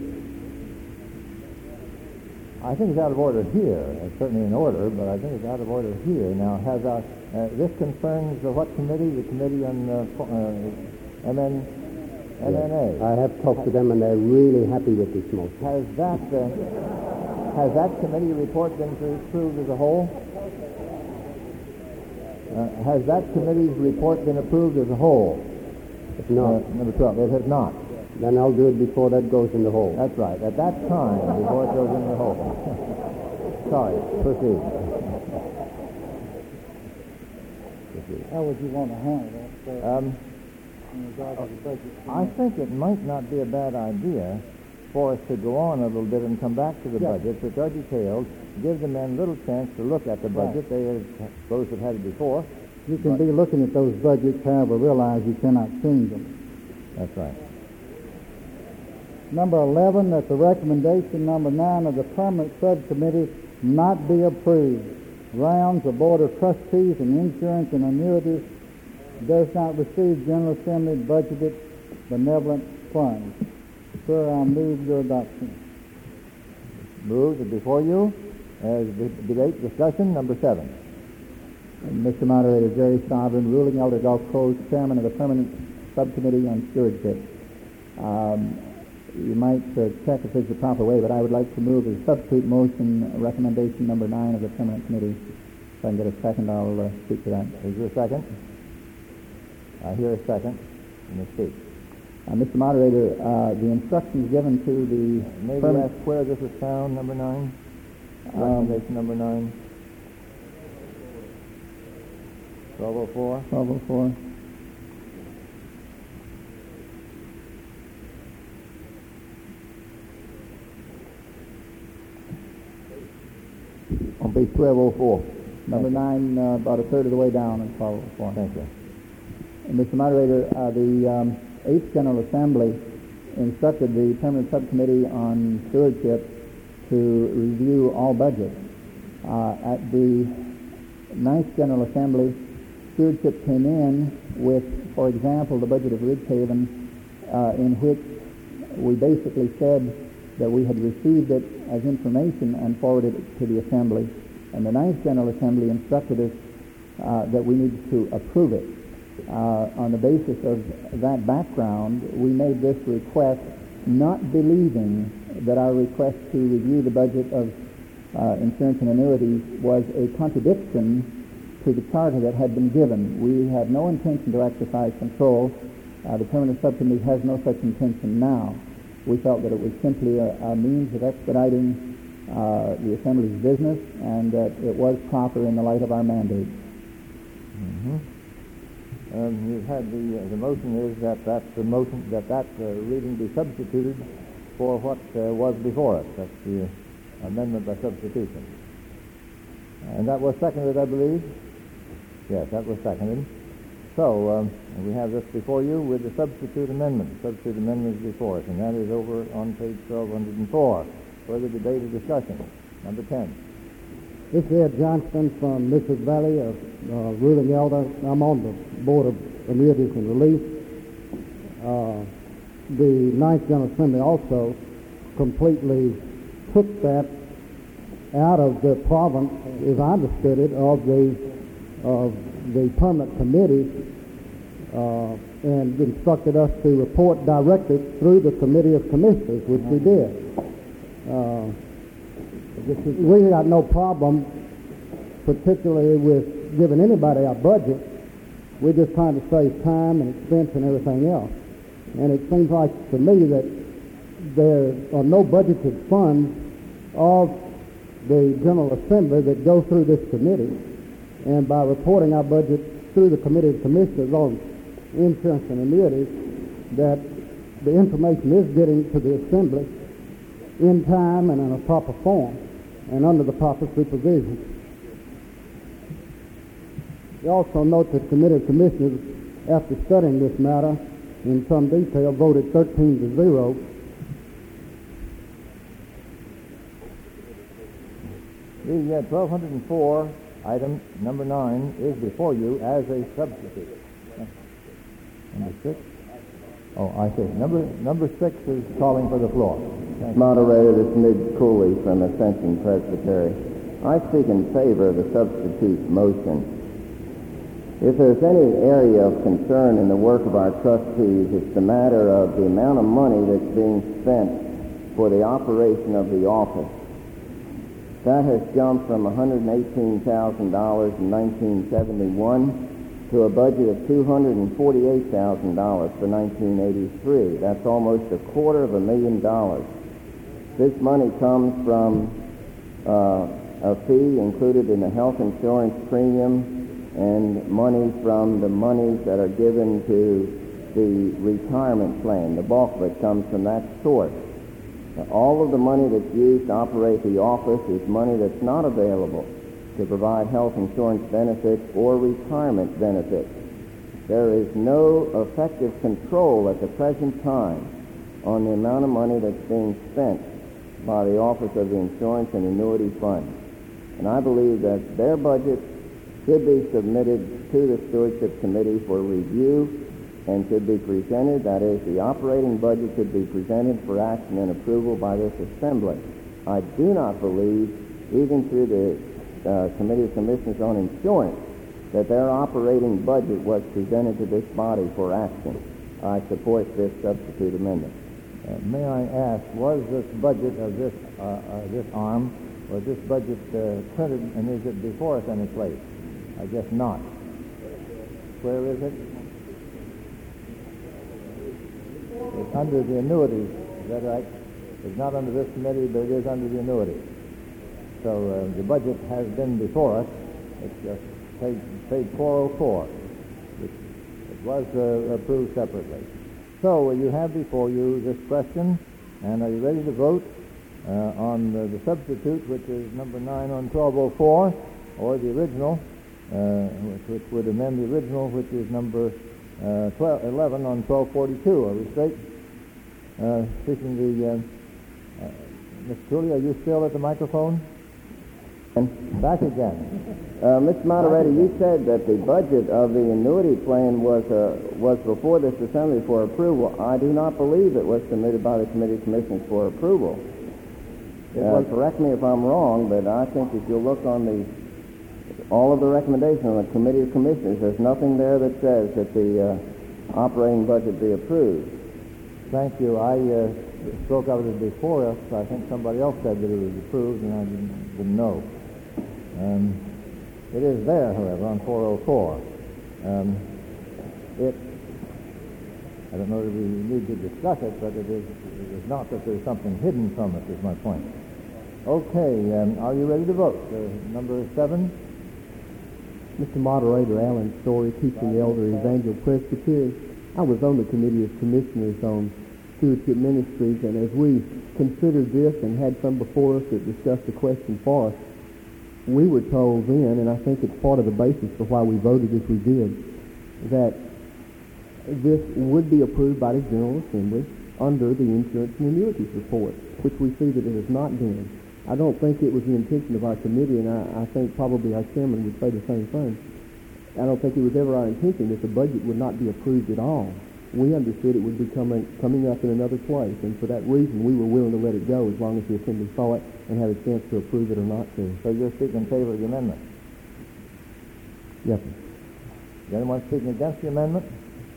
I think it's out of order here. It's certainly in order, but I think it's out of order here. Now, has this concerns what committee? The committee on MNA. I have talked to them, and they're really happy with this motion. Has that committee report been approved as a whole? Has that committee's report been approved as a whole? If not, number 12. It has not. Then I'll do it before that goes in the hole. That's right. At that time, before it goes in the hole. Sorry. Proceed. How would you want to handle that? I think it might not be a bad idea for us to go on a little bit and come back to the budgets, which are detailed, give the men a little chance to look at the budget. Those that had it before. You can be looking at those budgets, however, realize you cannot change them. That's right. Number 11, that the recommendation number 9 of the permanent subcommittee not be approved. Rounds, the Board of Trustees and Insurance and Annuities does not receive General Assembly budgeted benevolent funds. Sir, I move your adoption. Moved and before you as debate discussion number 7. Mr. Moderator, Jerry Sovereign, ruling elder Gulf Coast, chairman of the permanent subcommittee on stewardship. You might check if it's the proper way, but I would like to move as a substitute motion recommendation number 9 of the permanent committee. If I can get a second, I'll speak to that. Is there a second? I hear a second. You may speak. Mr. Moderator, the instructions given to the maybe ask where this is found, number 9? Recommendation number 9. 1204. 1204. On page 1204. Number 9, about a third of the way down in 1204. Thank you. And Mr. Moderator, the 8th General Assembly instructed the permanent subcommittee on stewardship to review all budgets. At the 9th General Assembly, stewardship came in with, for example, the budget of Ridgehaven, in which we basically said that we had received it as information and forwarded it to the Assembly. And the 9th General Assembly instructed us that we needed to approve it. On the basis of that background, we made this request, not believing that our request to review the budget of insurance and annuities was a contradiction to the charter that had been given. We had no intention to exercise control. The permanent subcommittee has no such intention now. We felt that it was simply a means of expediting the Assembly's business, and that it was proper in the light of our mandate. Mm-hmm. You've had the motion is that reading be substituted for what was before us. That's the amendment by substitution. And that was seconded, I believe. Yes, that was seconded. So we have this before you with the substitute amendment. Substitute amendment is before us, and that is over on page 1204. Further debate or discussion. Number 10. This is Ed Johnston from Mrs. Valley, ruling elder. I'm on the Board of Annuities and Relief. The 9th General Assembly also completely took that out of the province, as I understood it, of the permanent committee and instructed us to report directly through the Committee of Commissioners, which we did. We got no problem, particularly with giving anybody a budget. We're just trying to save time and expense and everything else. And it seems like to me that there are no budgeted funds of the General Assembly that go through this committee. And by reporting our budget through the Committee of Commissioners on insurance and annuities, that the information is getting to the Assembly in time and in a proper form and under the proper supervision. We also note that the Committee of Commissioners, after studying this matter in some detail, voted 13-0. The 1204, item number 9, is before you as a substitute. Number 6? Oh, I see. Number 6 is calling for the floor. Moderator, this is Midge Cooley from Ascension Presbytery. I speak in favor of the substitute motion. If there's any area of concern in the work of our trustees, it's the matter of the amount of money that's being spent for the operation of the office. That has jumped from $118,000 in 1971 to a budget of $248,000 for 1983. That's almost $250,000. This money comes from a fee included in the health insurance premium and money from the monies that are given to the retirement plan. The bulk of it comes from that source. All of the money that's used to operate the office is money that's not available to provide health insurance benefits or retirement benefits. There is no effective control at the present time on the amount of money that's being spent by the Office of the Insurance and Annuity Fund. And I believe that their budget should be submitted to the Stewardship Committee for review and should be presented, that is, the operating budget should be presented for action and approval by this Assembly. I do not believe, even through the Committee of Commissioners on Insurance, that their operating budget was presented to this body for action. I support this substitute amendment. May I ask, was this budget of this arm, was this budget printed, and is it before us any place? I guess not. Where is it? It's under the annuities, is that right? It's not under this committee, but it is under the annuities. So the budget has been before us. It's page 404. It was approved separately. So you have before you this question, and are you ready to vote on the substitute, which is number 9 on 1204, or the original, which would amend the original, which is number 11 on 1242. Are we straight? Speaking the Mr. Cooley, are you still at the microphone? Back again. Mr. Moderator, you said that the budget of the annuity plan was before this Assembly for approval. I do not believe it was submitted by the Committee of Commissioners for approval. Correct me if I'm wrong, but I think if you look on all of the recommendations on the Committee of Commissioners, there's nothing there that says that the operating budget be approved. Thank you. I spoke of it before us. I think somebody else said that it was approved, and I didn't know. It is there, however, on 404. I don't know that we need to discuss it, but it is not that there's something hidden from it, is my point. Okay, are you ready to vote? Number 7? Mr. Moderator, Alan Story, teaching elder, Evangel Presbytery. I was on the Committee of Commissioners on Stewardship Ministries, and as we considered this and had some before us that discussed the question for us, we were told then, and I think it's part of the basis for why we voted as we did, that this would be approved by the General Assembly under the Insurance and Annuities Report, which we see that it has not been. I don't think it was the intention of our committee, and I think probably our chairman would say the same thing. I don't think it was ever our intention that the budget would not be approved at all. We understood it would be coming up in another place, and for that reason we were willing to let it go as long as the Assembly saw it and had a chance to approve it or not to. So you're speaking in favor of the amendment? Yes, sir. Is anyone speaking against the amendment?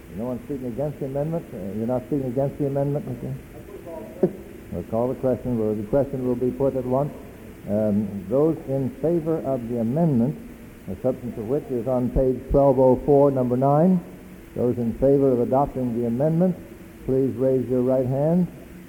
No one speaking against the amendment? You're not speaking against the amendment? Okay. We'll call the question. The question will be put at once. Those in favor of the amendment, the substance of which is on page 1204, number 9. Those in favor of adopting the amendment, please raise your right hand.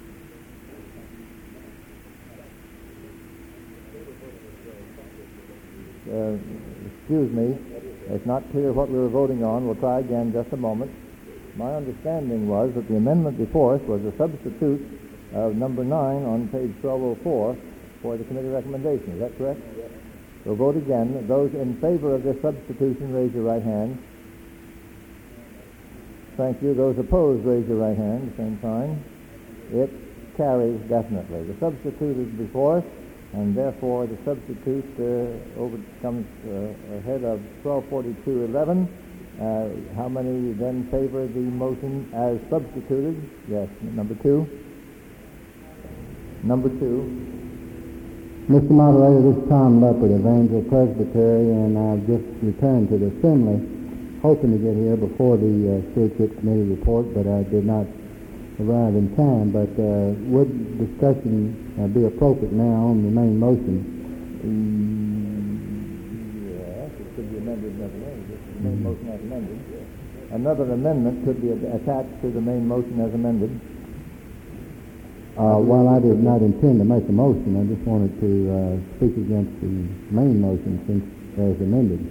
Excuse me, it's not clear what we were voting on. We'll try again just a moment. My understanding was that the amendment before us was a substitute of number 9 on page 1204 for the committee recommendation. Is that correct? Yes. We'll vote again. Those in favor of this substitution, raise your right hand. Thank you. Those opposed, raise your right hand. Same sign. It carries definitely. The substitute is before us, and therefore the substitute comes ahead of 1242.11. How many then favor the motion as substituted? Yes. Number 2. Number 2. Mr. Moderator, this is Tom Leopard, Evangel Presbytery, and I've just returned to the assembly, hoping to get here before the Stewardship Committee report, but I did not arrive in time. But would discussion be appropriate now on the main motion? Yes, it could be amended nevertheless. The main motion as amended. Another amendment could be attached to the main motion as amended. While I did not intend to make a motion, I just wanted to speak against the main motion since as amended.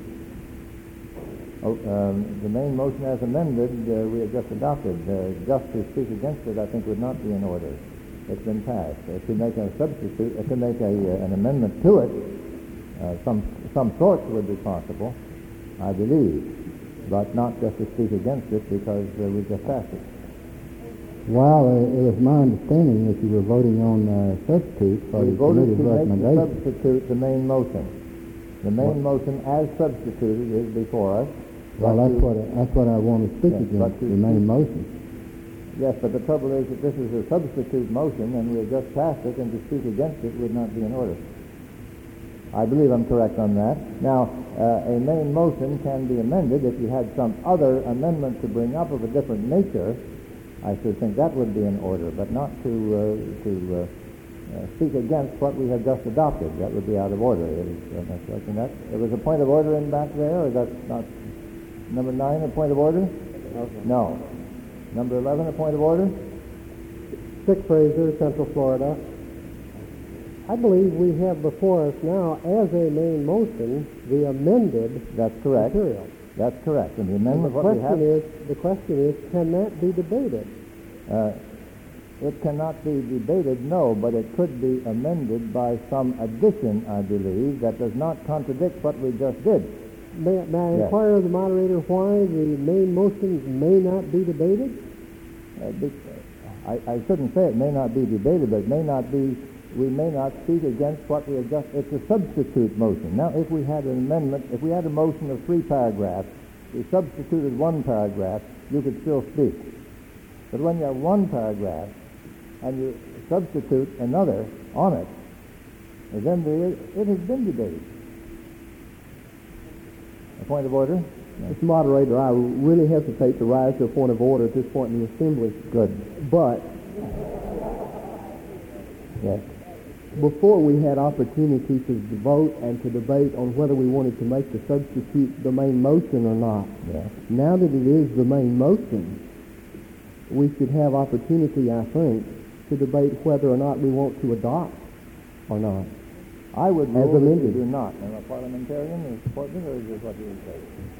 The main motion as amended we have just adopted. Just to speak against it, I think, would not be in order. It's been passed. To make a substitute, to make an amendment to it, some sort would be possible, I believe, but not just to speak against it because we just passed it. Well, it was my understanding that you were voting on substitute for the committee's recommendation. We voted to substitute the main motion. The main motion as substituted is before us. Well, that's what I want to speak against, the main motion. Yes, but the trouble is that this is a substitute motion, and we have just passed it, and to speak against it would not be in order. I believe I'm correct on that. Now, a main motion can be amended if you had some other amendment to bring up of a different nature. I should think that would be in order, but not to speak against what we have just adopted. That would be out of order. There was a point of order in back there, or that's not number 9, a point of order? No. Number 11, a point of order? Dick Fraser, Central Florida. I believe we have before us now, as a main motion, the amended That's correct. material. That's correct. And the amendment, The question is, can that be debated? It cannot be debated, no, but it could be amended by some addition, I believe, that does not contradict what we just did. May I inquire of the moderator why the main motion may not be debated? I shouldn't say it may not be debated, but it may not be. We may not speak against what we have just. It's a substitute motion. Now, if we had an amendment, if we had a motion of 3 paragraphs, we substituted 1 paragraph, you could still speak. But when you have 1 paragraph and you substitute another on it, then it has been debated. A point of order? Mr. Moderator, I really hesitate to rise to a point of order at this point in the assembly. Good. But Yes. before we had opportunity to vote and to debate on whether we wanted to make the substitute the main motion or not. Yes. Now that it is the main motion, we should have opportunity, I think, to debate whether or not we want to adopt or not. I would As rule that amended. you do not. Am I a parliamentarian or support me, or is this what you would say?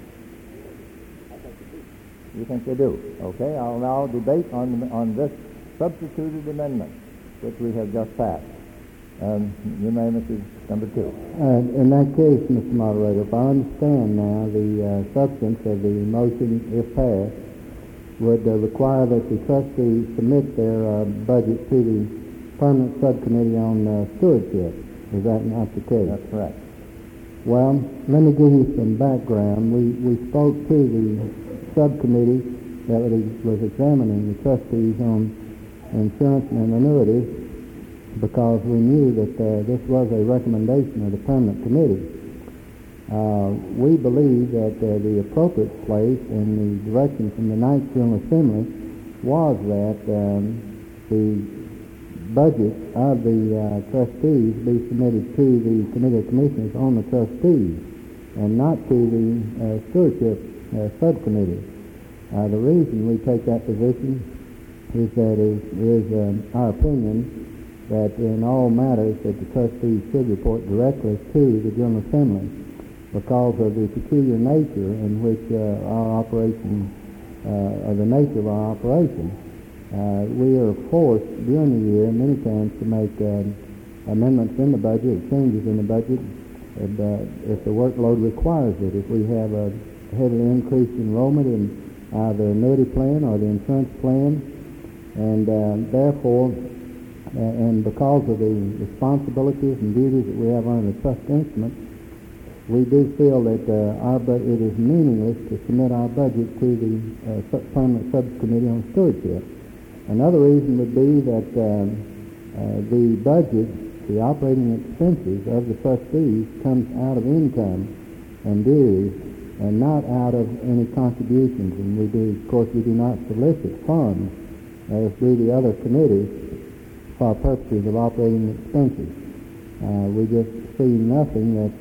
You think they do? Okay, I'll now debate on this substituted amendment, which we have just passed. You may, Mr. Number 2. In that case, Mr. Moderator, if I understand now, the substance of the motion, if passed, would require that the trustees submit their budget to the permanent subcommittee on stewardship. Is that not the case? That's correct. Well, let me give you some background. We spoke to the subcommittee that was examining the trustees on insurance and annuities because we knew that this was a recommendation of the permanent committee. We believe that the appropriate place and the direction from the Ninth General Assembly was that the budget of the trustees be submitted to the Committee of Commissioners on the trustees and not to the stewardship subcommittee. The reason we take that position is that it is our opinion that in all matters that the trustees should report directly to the General Assembly because of the peculiar nature in which our operation, or the nature of our operation. We are forced during the year many times to make amendments in the budget, changes in the budget, if the workload requires it. If we have a heavily increased enrollment in the annuity plan or the insurance plan, and therefore, and because of the responsibilities and duties that we have under the trust instrument, we do feel that it is meaningless to submit our budget to the permanent subcommittee on stewardship. Another reason would be that the budget, the operating expenses of the trustees, comes out of income and dues and not out of any contributions. And we do not solicit funds as do the other committees for purposes of operating expenses. We just see nothing that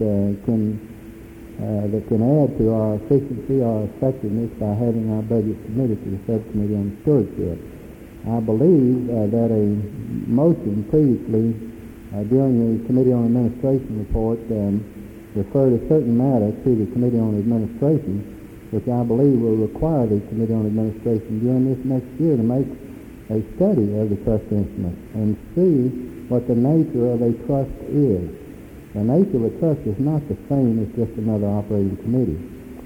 can add to our efficiency or effectiveness by having our budget submitted to the subcommittee on stewardship. I believe that a motion previously during the Committee on Administration report referred a certain matter to the Committee on Administration, which I believe will require the Committee on Administration during this next year to make a study of the trust instrument and see what the nature of a trust is. The nature of a trust is not the same as just another operating committee.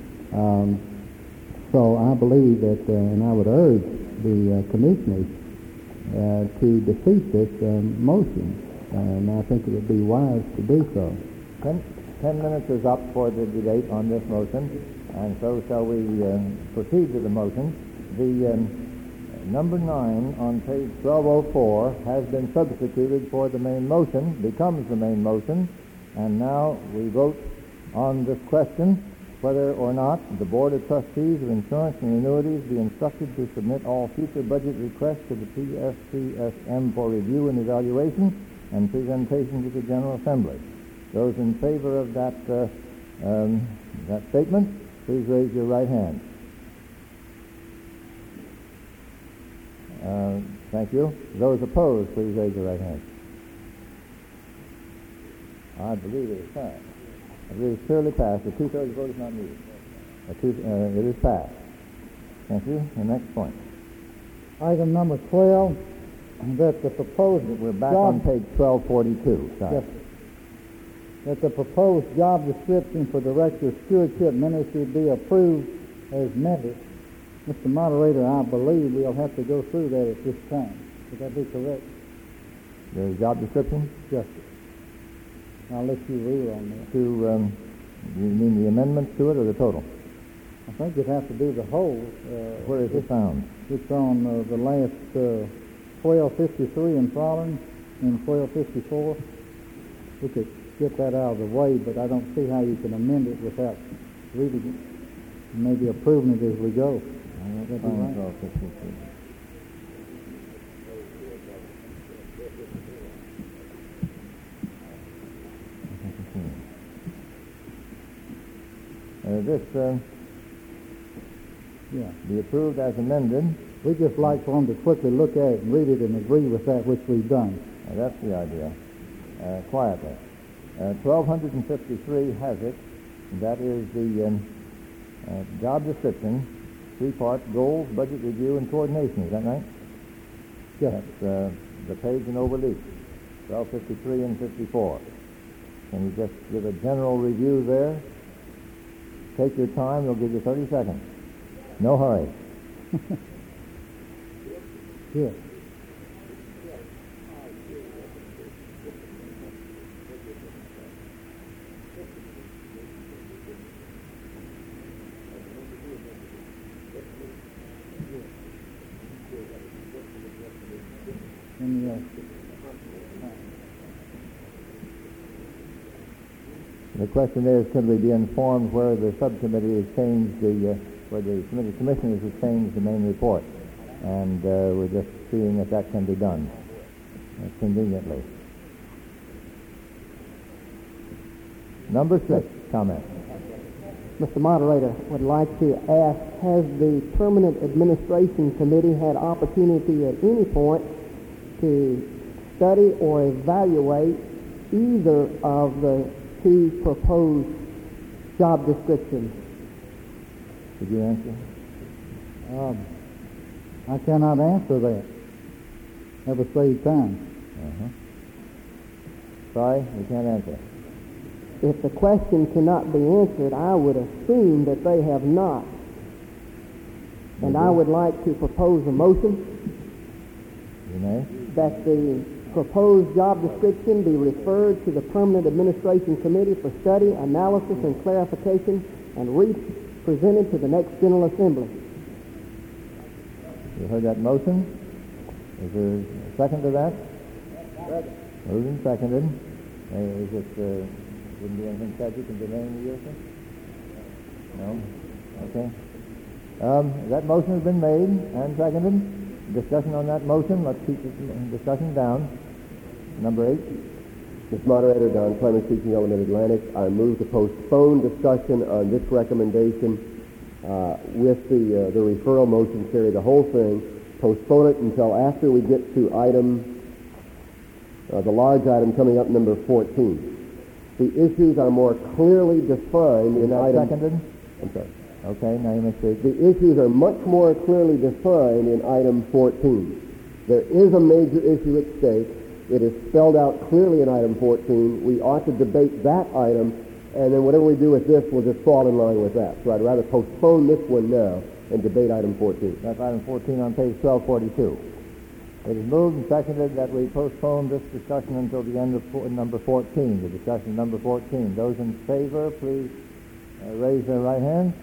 So I believe that, and I would urge the commissioners to defeat this motion, and I think it would be wise to do so. 10 minutes is up for the debate on this motion, and so shall we proceed to the motion. The number 9 on page 1204 has been substituted for the main motion, becomes the main motion, and now we vote on this question, whether or not the Board of Trustees of Insurance and Annuities be instructed to submit all future budget requests to the PSCSM for review and evaluation and presentation to the General Assembly. Those in favor of that statement, please raise your right hand. Thank you. Those opposed, please raise your right hand. I believe it is passed. I believe it's clearly passed. The two-thirds vote is not needed. It is passed. Thank you. The next point. Item number 12, that the proposed We're back on page 1242. Sorry. Yes. That the proposed job description for Director of Stewardship Ministry be approved as amended. Mr. Moderator, I believe we'll have to go through that at this time. Would that be correct? The job description? Yes, sir. I'll let you rule on that. You mean the amendments to it or the total? I think you'd have to do the whole. Where is it found? It's on the last 1253 and following, and 1254. We could get that out of the way, but I don't see how you can amend it without reading it. Maybe approving it as we go. That'd be right. 1253. Be approved as amended. We just like for them to quickly look at it and read it and agree with that which we've done. That's the idea. Quietly. 1253 has it. That is the job description, 3 parts: goals, budget review, and coordination. Is that right? Yes. That's the page in overleaf, 1253 and 54. Can you just give a general review there? Take your time. We'll give you 30 seconds. No hurry. Yes. The question is, could we be informed where the subcommittee has changed where the committee commissioners have changed the main report? And we're just seeing if that can be done conveniently. Number 6, comment. Mr. Moderator, would like to ask, has the Permanent Administration Committee had opportunity at any point to study or evaluate either of the two proposed job descriptions? Could you answer? I cannot answer that. That would save time. Sorry, we can't answer. If the question cannot be answered, I would assume that they have not. And I would like to propose a motion You may. that the proposed job description be referred to the Permanent Administration Committee for study, analysis, and clarification, and presented to the next General Assembly. You heard that motion? Is there a second to that? Second. Moved and seconded. Is it, wouldn't be anything said you can delay in the year, sir? No? Okay. That motion has been made and seconded. Discussion on that motion. Let's keep the discussion down. Number 8. Mr. Moderator, Don Clemens, teaching element Atlantic. I move to postpone discussion on this recommendation with the referral motion, carry the whole thing, postpone it until after we get to the large item coming up, number 14. The issues are more clearly defined in item... Seconded? I'm sorry. Okay, now you may speak. The issues are much more clearly defined in item 14. There is a major issue at stake. It is spelled out clearly in item 14. We ought to debate that item, and then whatever we do with this will just fall in line with that. So I'd rather postpone this one now and debate item 14. That's item 14 on page 1242. It is moved and seconded that we postpone this discussion until the end of number 14, the discussion of number 14. Those in favor, please raise their right hand.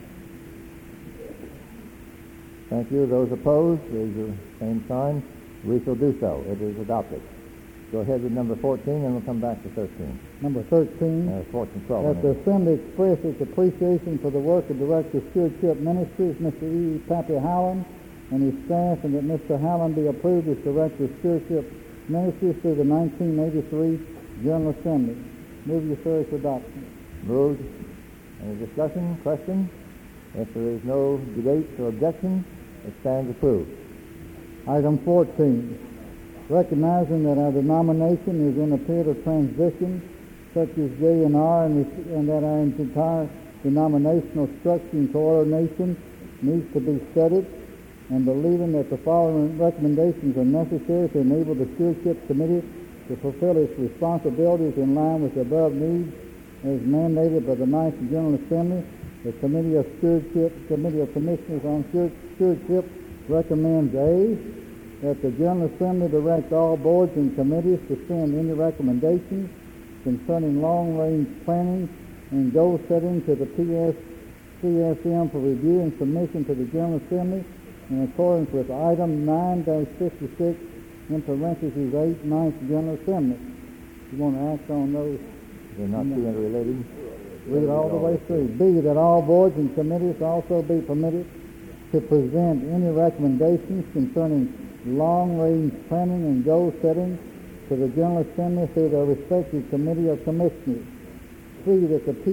Thank you. Those opposed, raise your same sign. We shall do so. It is adopted. Go ahead with number 14, and we'll come back to 13. Number 13. 14, 12. That the Assembly express its appreciation for the work of Director of Stewardship Ministries, Mr. E. Pappy Howland, and his staff, and that Mr. Howland be approved as Director of Stewardship Ministries through the 1983 General Assembly. Move your sir for adoption. Moved. Any discussion, question? If there is no debate or objection, it stands approved. Item 14. Recognizing that our denomination is in a period of transition, such as J&R, and that our entire denominational structure and coordination needs to be studied, and believing that the following recommendations are necessary to enable the Stewardship Committee to fulfill its responsibilities in line with the above needs as mandated by the 9th General Assembly, the Committee of Commissioners on Stewardship recommends A, that the General Assembly direct all boards and committees to send any recommendations concerning long-range planning and goal setting to the PSCSM for review and submission to the General Assembly in accordance with item 9-56 in parentheses 8, 9th General Assembly. You want to act on those? They're not too interrelated. Read all the way through. B, that all boards and committees also be permitted to present any recommendations concerning long-range planning and goal setting to the General Assembly through their respective Committee of Commissioners. C, that the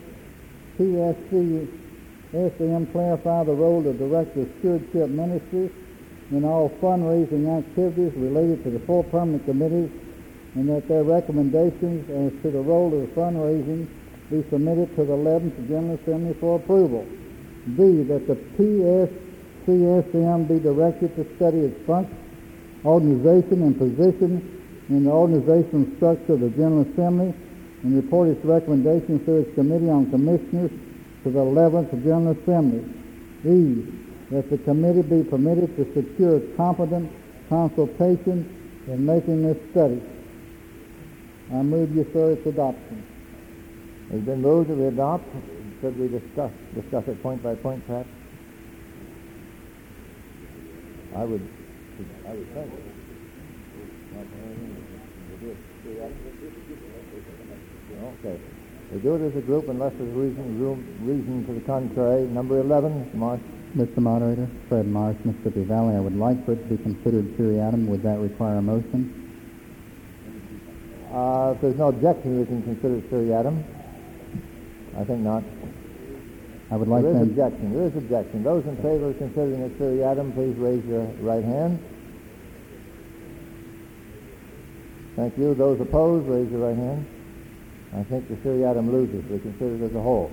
PSCSM clarify the role of Director of Stewardship Ministries in all fundraising activities related to the 4 permanent committees, and that their recommendations as to the role of fundraising be submitted to the 11th General Assembly for approval. B, that the PSCSM be directed to study its function, organization, and position in the organizational structure of the General Assembly and report its recommendations to its Committee on Commissioners to the 11th General Assembly. E, that the committee be permitted to secure competent consultation in making this study. I move you, sir, its adoption. It's been moved that we adopt. Should we discuss it point by point, perhaps? I would think. Okay. We do it as a group unless there's reason to the contrary. Number 11, Mr. Marsh. Mr. Moderator, Fred Marsh, Mississippi Valley. I would like for it to be considered seriatim. Would that require a motion? If there's no objection, we can consider it seriatim. I think not. I would like There is then... objection. There is objection. Those in favor of considering it seriatim, please raise your right hand. Thank you. Those opposed, raise your right hand. I think the seriatim loses. We consider it as a whole.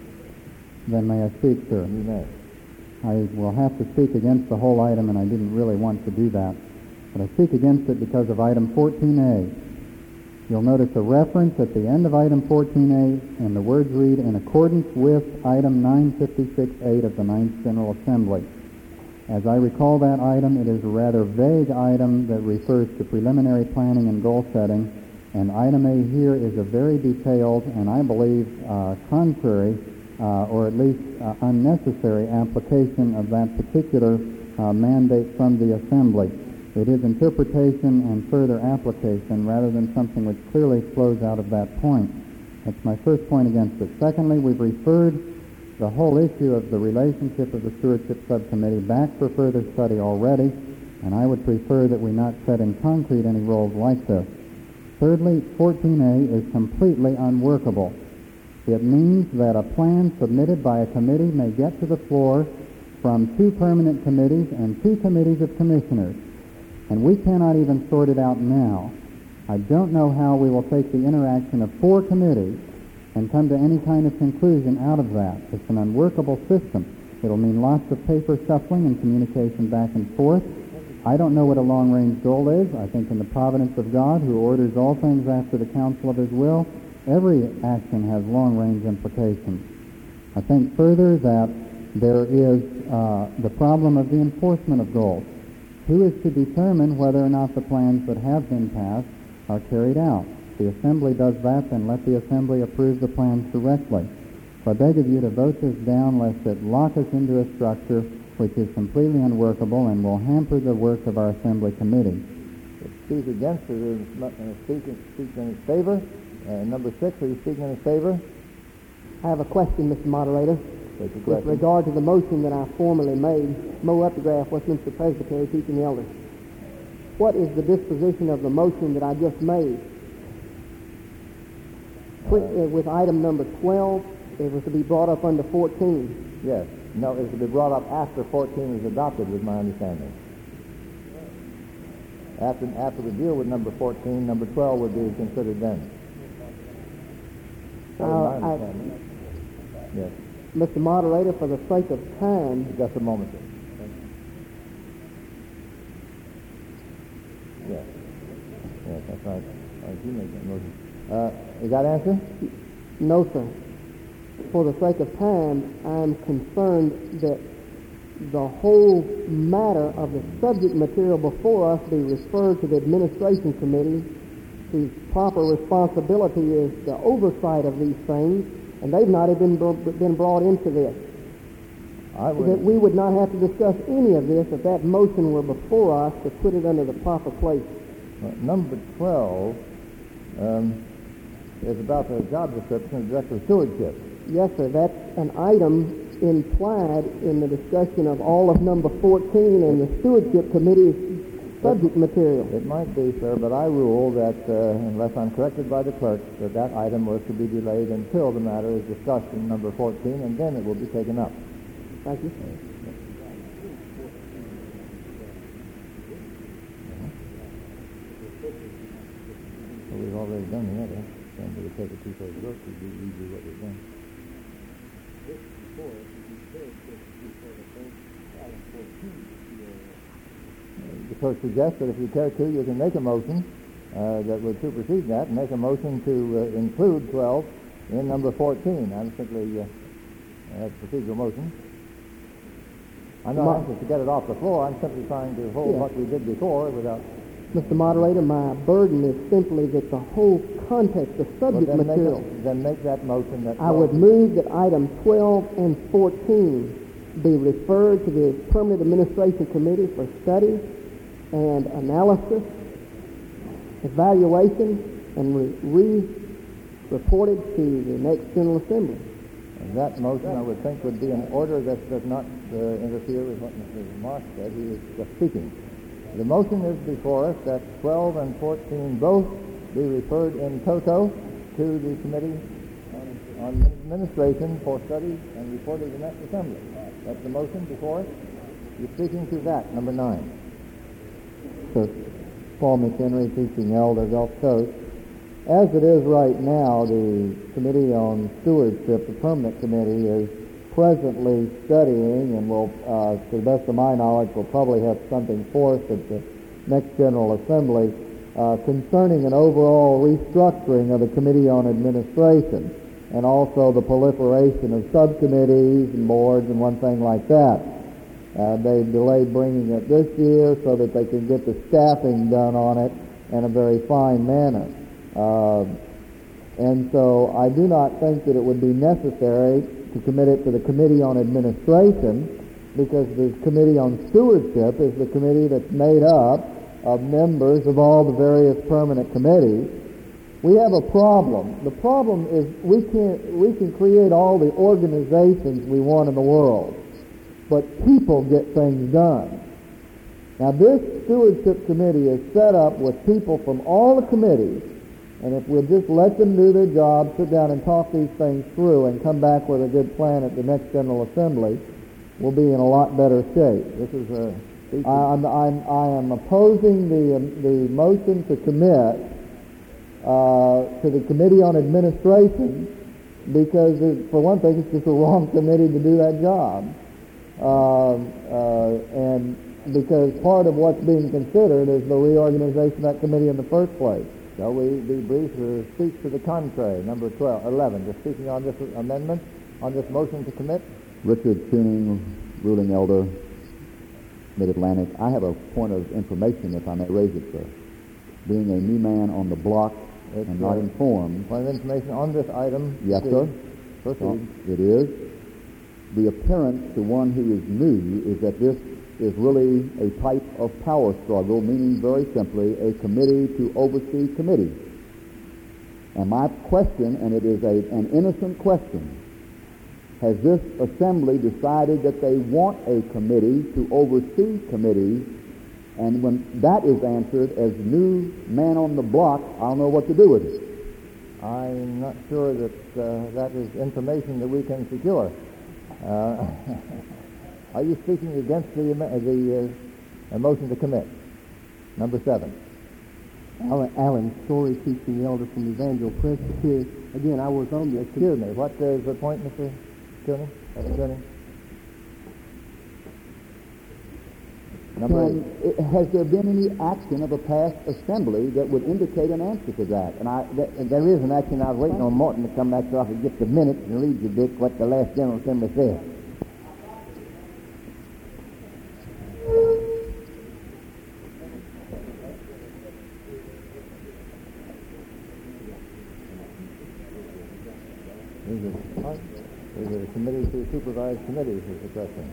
Then may I speak, sir? You may. I will have to speak against the whole item, and I didn't really want to do that. But I speak against it because of item 14A. You'll notice a reference at the end of item 14A, and the words read, in accordance with item 956.8 of the Ninth General Assembly. As I recall that item, it is a rather vague item that refers to preliminary planning and goal setting, and item A here is a very detailed and I believe contrary or at least unnecessary application of that particular mandate from the Assembly. It is interpretation and further application rather than something which clearly flows out of that point. That's my first point against it. Secondly, we've referred the whole issue of the relationship of the Stewardship Subcommittee back for further study already, and I would prefer that we not set in concrete any roles like this. Thirdly, 14A is completely unworkable. It means that a plan submitted by a committee may get to the floor from 2 permanent committees and 2 committees of commissioners, and we cannot even sort it out now. I don't know how we will take the interaction of 4 committees and come to any kind of conclusion out of that. It's an unworkable system. It'll mean lots of paper shuffling and communication back and forth. I don't know what a long-range goal is. I think in the providence of God, who orders all things after the counsel of his will, every action has long-range implications. I think further that there is the problem of the enforcement of goals. Who is to determine whether or not the plans that have been passed are carried out? If the Assembly does that, then let the Assembly approve the plans directly. So I beg of you to vote this down lest it lock us into a structure which is completely unworkable and will hamper the work of our Assembly committee. Speak against it is speak in its favor. Number 6, are you speaking in its favor? I have a question, Mr. Moderator. Take a With question. regard to the motion that I formally made, Mo Epigraph, Westminster Presbytery, teaching elder. What is the disposition of the motion that I just made? With item number 12, it was to be brought up under 14. Yes. No, it is to be brought up after 14 is adopted, was my understanding. After we deal with number 14, number 12 would be considered then. Yes. Mr. Moderator, for the sake of time, Just a moment, sir. Yes. Yes, that's right. You make that motion. Is that answer? no, sir. For the sake of time, I'm concerned that the whole matter of the subject material before us be referred to the Administration Committee, whose proper responsibility is the oversight of these things, and they've not even been brought into this. That we would not have to discuss any of this if that motion were before us to put it under the proper place. Number 12 is about the job description of Director of Stewardship. Yes, sir. That's an item implied in the discussion of all of number 14 and the Stewardship Committee's subject material. It might be, sir, but I rule that, unless I'm corrected by the clerk, that item was to be delayed until the matter is discussed in number 14, and then it will be taken up. Thank you. Well, we've already done the other. And we take a 2/3 vote to do what we've done. The clerk suggests that if you care to, you can make a motion that would supersede that and make a motion to include 12 in number 14. I'm simply that's a procedural motion. I'm not anxious to get it off the floor. I'm simply trying to hold what we did before without... Mr. Moderator, my burden is simply that the whole context, the subject material... Then make that motion that... I would move that item 12 and 14 be referred to the Permanent Administration Committee for study and analysis, evaluation, and reported to the next General Assembly. And that motion, I would think, would be in order that does not interfere with what Mr. Mark said. He is just speaking. The motion is before us that 12 and 14 both be referred in toto to the Committee on Administration for study and report to the next Assembly. That's the motion before us. You're speaking to that, number 9. So, Paul McHenry, teaching elder, Gulf Coast. As it is right now, the Committee on Stewardship, the permanent committee, is presently studying and will, to the best of my knowledge, will probably have something for us at the next General Assembly concerning an overall restructuring of the Committee on Administration and also the proliferation of subcommittees and boards and one thing like that. They delayed bringing it this year so that they can get the staffing done on it in a very fine manner. And so I do not think that it would be necessary to commit it to the Committee on Administration, because the Committee on Stewardship is the committee that's made up of members of all the various permanent committees. We have a problem. The problem is we can create all the organizations we want in the world, but people get things done. Now, this Stewardship Committee is set up with people from all the committees, and if we'll just let them do their job, sit down and talk these things through and come back with a good plan at the next General Assembly, we'll be in a lot better shape. This is a... I am opposing the motion to commit to the Committee on Administration because, for one thing, it's just the wrong committee to do that job. And because part of what's being considered is the reorganization of that committee in the first place. Shall we be brief or speak to the contrary? Number 11, just speaking on this amendment, on this motion to commit. Richard Tuning, ruling elder, Mid-Atlantic. I have a point of information, if I may raise it, sir. Being a new man on the block and not informed. Point of information on this item. Yes, sir. Proceed. It is. The appearance to one who is new is that this is really a type of power struggle, meaning very simply a committee to oversee committees. And my question, and it is an innocent question, has this assembly decided that they want a committee to oversee committees? And when that is answered, as new man on the block, I don't know what to do with it. I'm not sure that that is information that we can secure. Are you speaking against the motion to commit? Number 7. Alan Story, teaching elder from Evangel Presbyterian. Again, I was on the... Excuse me, what is the point, Mr. Tuning? Has there been any action of a past assembly that would indicate an answer to that? And there is an action. I was waiting on Morton to come back so I could get the minutes and read you, Dick, what the last General Assembly said. Is it a committee to supervise committees is the question.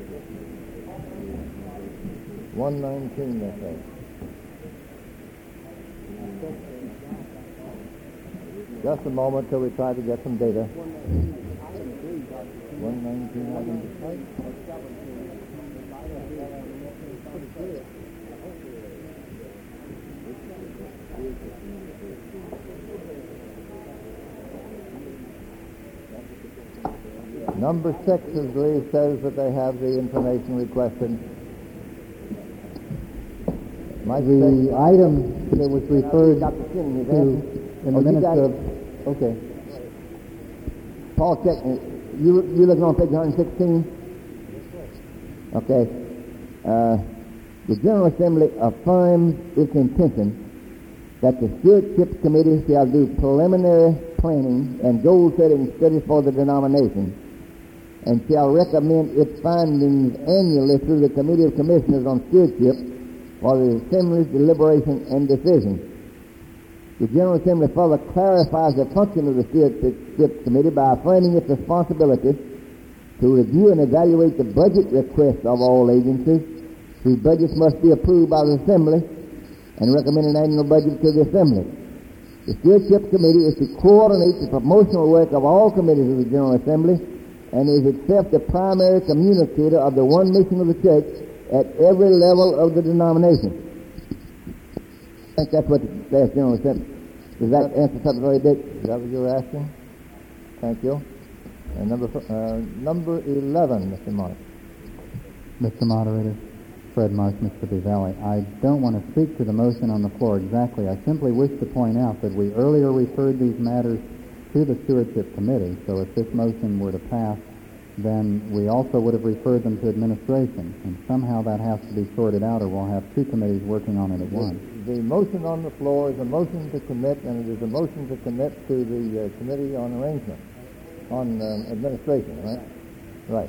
119, they say. Just a moment till we try to get some data. 119 item. Number 6, I believe, says that they have the information requested. The item that was referred to in the minutes of... Okay. Paul, check. You looking on page 116? Okay. The General Assembly affirms its intention that the Stewardship Committee shall do preliminary planning and goal-setting studies for the denomination and shall recommend its findings annually through the Committee of Commissioners on Stewardship for the Assembly's deliberation and decision. The General Assembly further clarifies the function of the Stewardship Committee by affirming its responsibility to review and evaluate the budget requests of all agencies, whose budgets must be approved by the Assembly, and recommend an annual budget to the Assembly. The Stewardship Committee is to coordinate the promotional work of all committees of the General Assembly and is itself the primary communicator of the one mission of the church at every level of the denomination. I think that's what the last General Assembly. Does that answer something, Dick? Is that what you were asking? Thank you. And number 11, Mr. Mark. Mr. Moderator, Fred Marsh, Mississippi Valley. I don't want to speak to the motion on the floor exactly. I simply wish to point out that we earlier referred these matters to the Stewardship Committee, so if this motion were to pass, then we also would have referred them to administration, and somehow that has to be sorted out, or we'll have two committees working on it at once. The motion on the floor is a motion to commit, and it is a motion to commit to the Committee on Arrangement, on Administration, right? Right.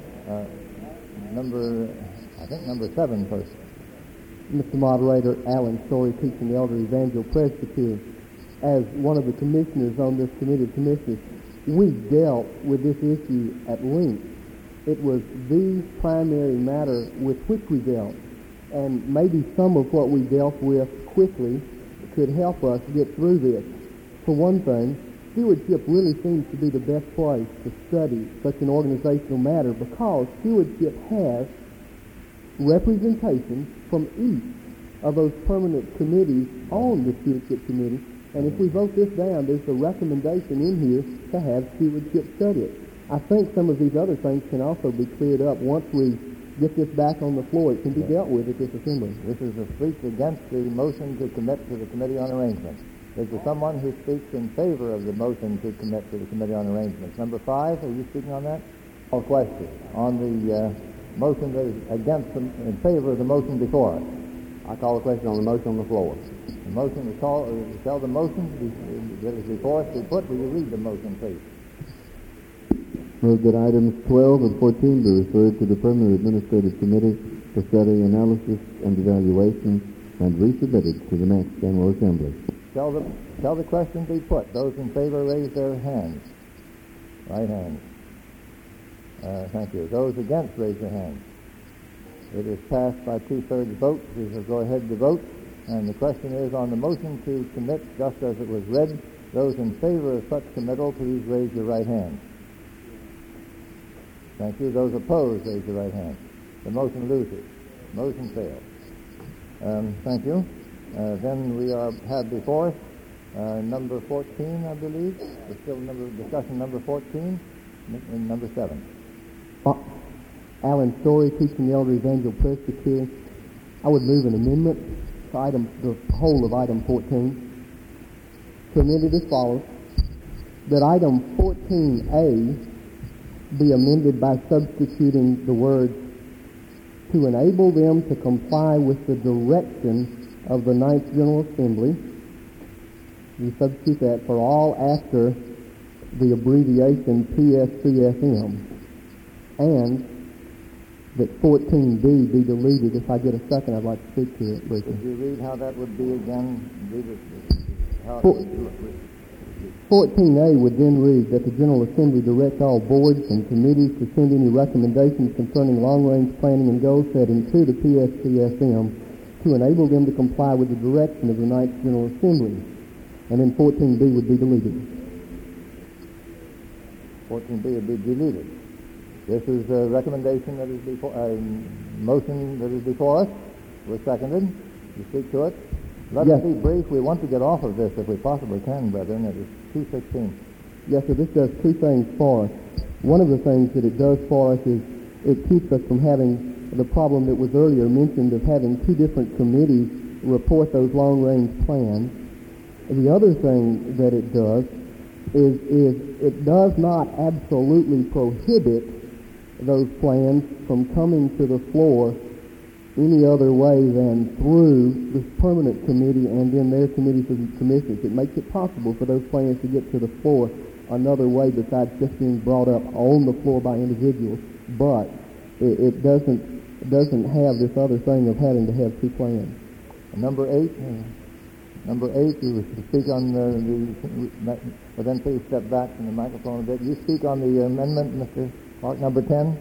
I think number 7 first. Mr. Moderator, Alan Story, teaching elder Evangel Presbyterian. As one of the commissioners on this committee of commissioners, we dealt with this issue at length. It was the primary matter with which we dealt, and maybe some of what we dealt with quickly could help us get through this. For one thing, stewardship really seems to be the best place to study such an organizational matter because stewardship has representation from each of those permanent committees on the Stewardship Committee. And if we vote this down, there's a recommendation in here to have stewardship study it. I think some of these other things can also be cleared up once we get this back on the floor. It can be dealt with at this assembly. This is a speech against the motion to commit to the Committee on Arrangement. Is there someone who speaks in favor of the motion to commit to the Committee on Arrangements? Number 5, are you speaking on that? Or question on the motion that is against them, in favor of the motion before us? I call the question on the motion on the floor. The motion to tell the motion that is before us be put. Will you read the motion, please? Move that items 12 and 14 be referred to the Permanent Administrative Committee for study, analysis, and evaluation, and resubmitted to the next General Assembly. Shall the question be put? Those in favor raise their hands. Right hand. Thank you. Those against raise their hands. It is passed by 2/3 vote. We shall go ahead to vote. And the question is on the motion to commit just as it was read. Those in favor of such committal, please raise your right hand. Thank you. Those opposed, raise your right hand. The motion loses. Motion fails. Thank you. Then we have before us number 14, I believe. There's still discussion number 14 and number 7. Alan Story, teaching elder Evangel Presbyterian. I would move an amendment to the whole of item 14 to amend it as follows: that item 14A be amended by substituting the words to enable them to comply with the direction of the Ninth General Assembly. You substitute that for all after the abbreviation PSCSM, and that 14B be deleted. If I get a second, I'd like to speak to it briefly. Could you read how that would be again? 14A would then read that the General Assembly direct all boards and committees to send any recommendations concerning long-range planning and goal setting to the PSCSM to enable them to comply with the direction of the Ninth General Assembly. And then 14B would be deleted. 14B would be deleted. This is a recommendation that is before, a motion that is before us. We're seconded. You speak to it. Let us be brief. We want to get off of this if we possibly can, brethren. It is 2:16. Yes, sir. This does two things for us. One of the things that it does for us is it keeps us from having the problem that was earlier mentioned of having two different committees report those long-range plans. The other thing that it does is it does not absolutely prohibit those plans from coming to the floor any other way than through this permanent committee and then their committees and commissions. It makes it possible for those plans to get to the floor another way besides just being brought up on the floor by individuals. But it doesn't have this other thing of having to have two plans. Number 8, you wish to speak on but then please step back from the microphone a bit. You speak on the amendment, Mr. Clark, number 10.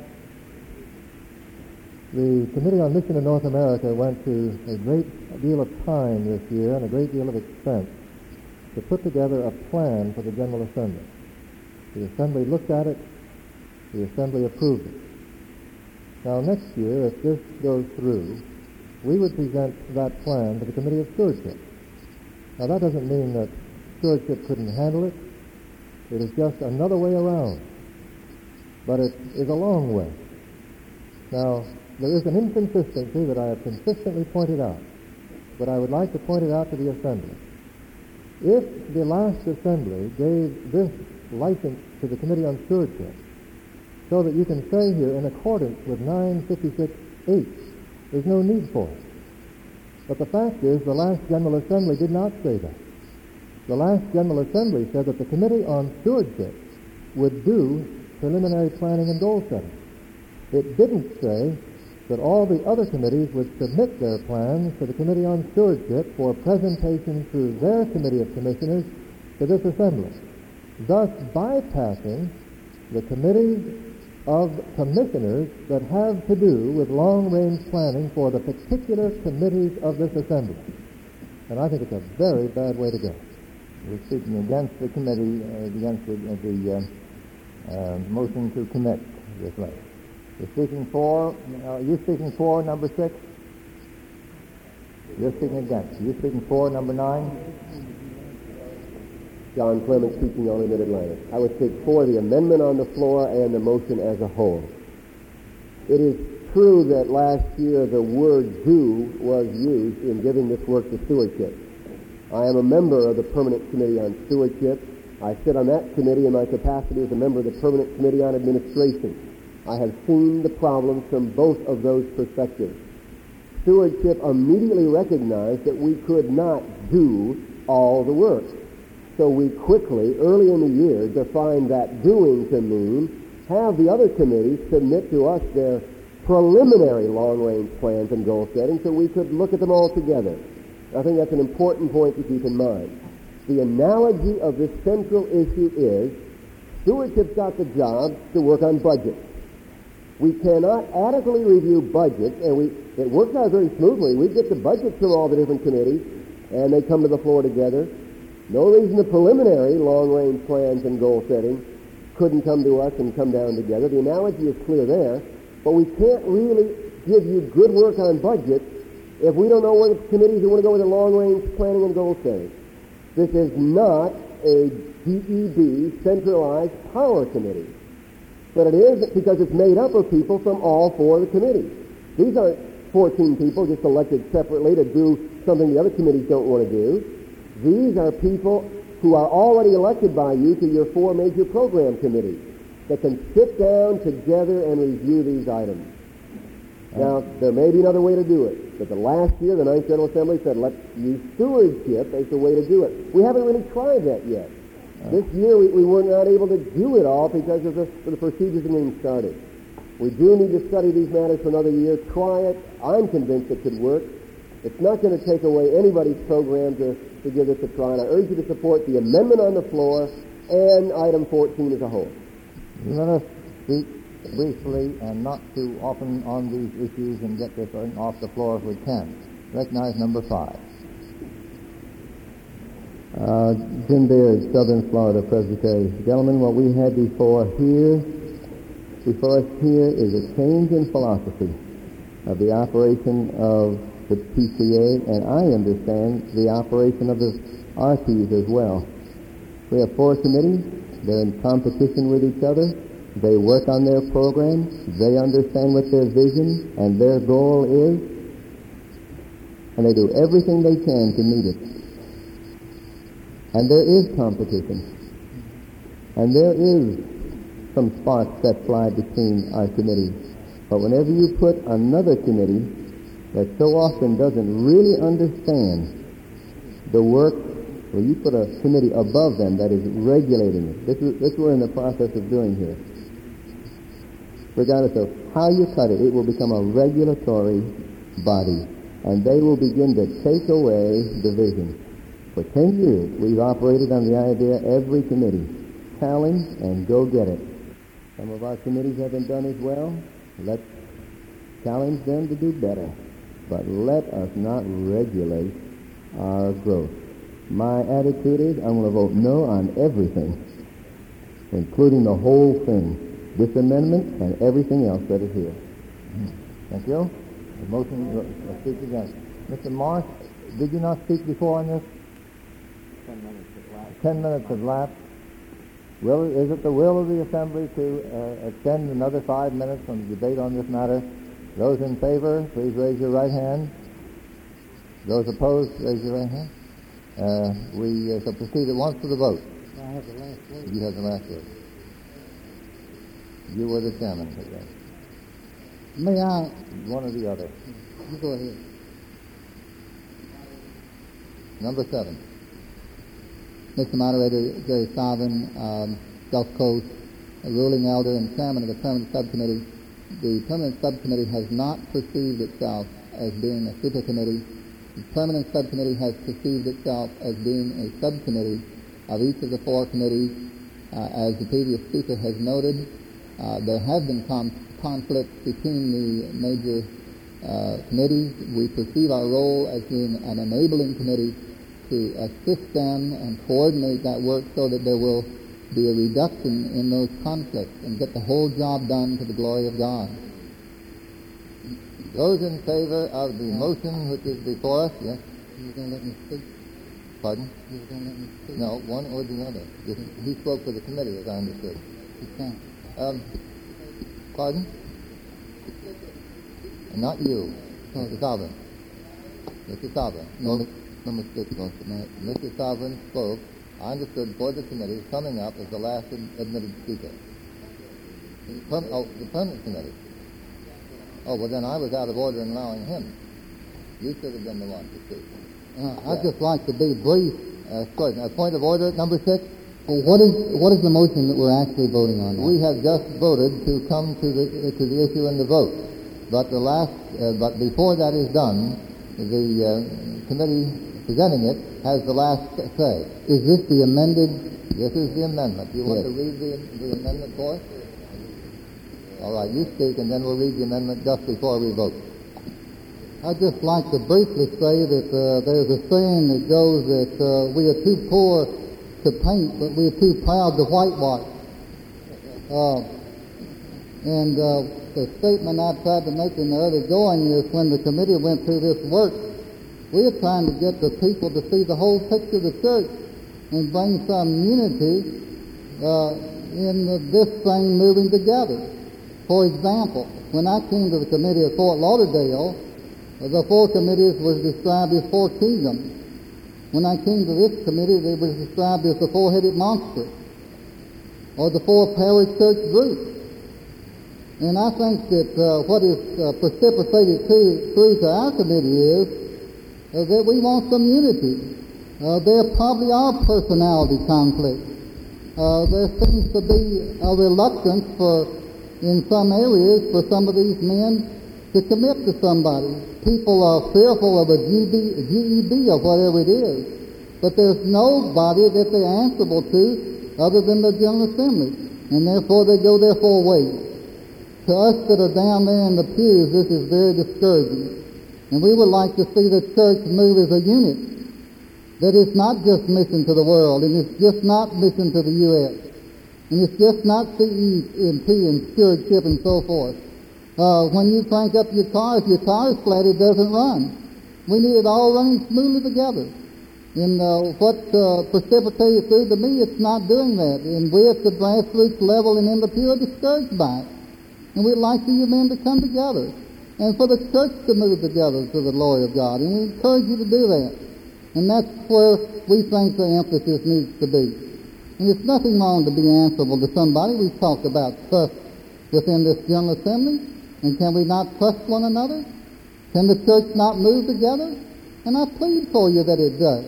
The Committee on Mission in North America went to a great deal of time this year and a great deal of expense to put together a plan for the General Assembly. The Assembly looked at it. The Assembly approved it. Now, next year, if this goes through, we would present that plan to the Committee of Stewardship. Now, that doesn't mean that Stewardship couldn't handle it. It is just another way around. But it is a long way. Now, there is an inconsistency that I have consistently pointed out, but I would like to point it out to the Assembly. If the last Assembly gave this license to the Committee on Stewardship, so that you can say here, in accordance with 956H, there's no need for it. But the fact is, the last General Assembly did not say that. The last General Assembly said that the Committee on Stewardship would do preliminary planning and goal setting. It didn't say that all the other committees would submit their plans to the Committee on Stewardship for presentation through their Committee of Commissioners to this Assembly, thus bypassing the committees of commissioners that have to do with long-range planning for the particular committees of this Assembly. And I think it's a very bad way to go. We're speaking against the committee, against the motion to commit this letter. You're speaking for number 6? You're speaking against. You're speaking for number 9? John Clement, speaking on the Mid-Atlantic. I would speak for the amendment on the floor and the motion as a whole. It is true that last year the word "do" was used in giving this work to stewardship. I am a member of the Permanent Committee on Stewardship. I sit on that committee in my capacity as a member of the Permanent Committee on Administration. I have seen the problems from both of those perspectives. Stewardship immediately recognized that we could not do all the work. So we quickly, early in the year, defined that doing to mean have the other committees submit to us their preliminary long-range plans and goal setting so we could look at them all together. I think that's an important point to keep in mind. The analogy of this central issue is stewardship's got the job to work on budgets. We cannot adequately review budgets, and it works out very smoothly. We get the budgets from all the different committees, and they come to the floor together. No reason the preliminary long-range plans and goal setting couldn't come to us and come down together. The analogy is clear there, but we can't really give you good work on budgets if we don't know where the committees are going to go with the long-range planning and goal setting. This is not a DEB centralized power committee, but it is because it's made up of people from all 4 of the committees. These aren't 14 people just elected separately to do something the other committees don't want to do. These are people who are already elected by you to your 4 major program committees that can sit down together and review these items. Now, there may be another way to do it, but the last year the Ninth General Assembly said, let's use stewardship as the way to do it. We haven't really tried that yet. This year we were not able to do it all because of the procedures that being started. We do need to study these matters for another year, try it. I'm convinced it could work. It's not going to take away anybody's program to give this a try, and I urge you to support the amendment on the floor and item 14 as a whole. Let us speak briefly and not too often on these issues and get this off the floor if we can. Recognize number 5. Jim Beard, Southern Florida Presbytery. Gentlemen, what we had before us here is a change in philosophy of the operation of the PCA, and I understand the operation of the RTs as well. We have 4 committees. They're in competition with each other. They work on their programs. They understand what their vision and their goal is, and they do everything they can to meet it. And there is competition. And there is some sparks that fly between our committees. But whenever you put another committee that so often doesn't really understand the work, well, you put a committee above them that is regulating it. This we're in the process of doing here. Regardless of how you cut it, it will become a regulatory body, and they will begin to take away the vision. For 10 years, we've operated on the idea every committee, challenge and go get it. Some of our committees haven't done as well. Let's challenge them to do better. But let us not regulate our growth. My attitude is I'm going to vote no on everything, including the whole thing, this amendment and everything else that is here. Thank you. The motion will speak against. Mr. Marsh, did you not speak before on this? 10 minutes have lapsed. 10 minutes have lapsed. Is it the will of the Assembly to extend another 5 minutes on the debate on this matter? Those in favor, please raise your right hand. Those opposed, raise your right hand. We shall proceed at once to the vote. I have the last word. You have the last word. You were the chairman, I guess. May I? One or the other. You go ahead. Number 7. Mr. Moderator, Jerry Salvin, Gulf Coast, ruling elder and chairman of the permanent subcommittee. The permanent subcommittee has not perceived itself as being a super committee. The permanent subcommittee has perceived itself as being a subcommittee of each of the 4 committees. As the previous speaker has noted, there have been conflicts between the major committees. We perceive our role as being an enabling committee to assist them and coordinate that work so that there will be a reduction in those conflicts and get the whole job done to the glory of God. Those in favor of the motion which is before us, yes? You were going to let me speak? Pardon? You were going to let me speak? No, one or the other. He spoke for the committee, as I understood. You can't. Pardon? Not you. Mr. Sovereign. Mr. Sovereign. No mistake, Mr. Sovereign spoke, I understood, for the committee, coming up as the last admitted speaker. The permanent committee. Oh, well, then I was out of order in allowing him. You should have been the one to speak. I'd just like to be brief. A point of order, number 6. Well, what is the motion that we're actually voting on now? We have just voted to come to the issue in the vote. But but before that is done, the committee presenting it has the last say. Is this the amended? This is the amendment. You want Yes. to read the amendment for us? All right, you speak, and then we'll read the amendment just before we vote. I'd just like to briefly say that there's a saying that goes that we are too poor to paint, but we are too proud to whitewash. And the statement I tried to make in the early going is when the committee went through this work, we are trying to get the people to see the whole picture of the church and bring some unity in this thing moving together. For example, when I came to the committee at Fort Lauderdale, the 4 committees was described as 4 kingdoms. When I came to this committee, they was described as the 4-headed monster, or the 4 parish church groups. And I think that what is precipitated through to our committee is that we want some unity. There probably are personality conflicts. There seems to be a reluctance in some areas for some of these men to commit to somebody. People are fearful of a GED or whatever it is, but there's nobody that they're answerable to other than the General Assembly, and therefore they go their 4 ways. To us that are down there in the pews, this is very discouraging, and we would like to see the church move as a unit, that it's not just mission to the world, and it's just not mission to the U.S., and it's just not CEMP and stewardship and so forth. When you crank up your car, if your car is flat, it doesn't run. We need it all running smoothly together. And what precipitated through to me, it's not doing that. And we at the grassroots level and in the pew are discouraged by it. And we'd like for you men to come together and for the church to move together to the glory of God. And we encourage you to do that. And that's where we think the emphasis needs to be. And it's nothing wrong to be answerable to somebody. We've talked about trust within this General Assembly. And can we not trust one another? Can the church not move together? And I plead for you that it does.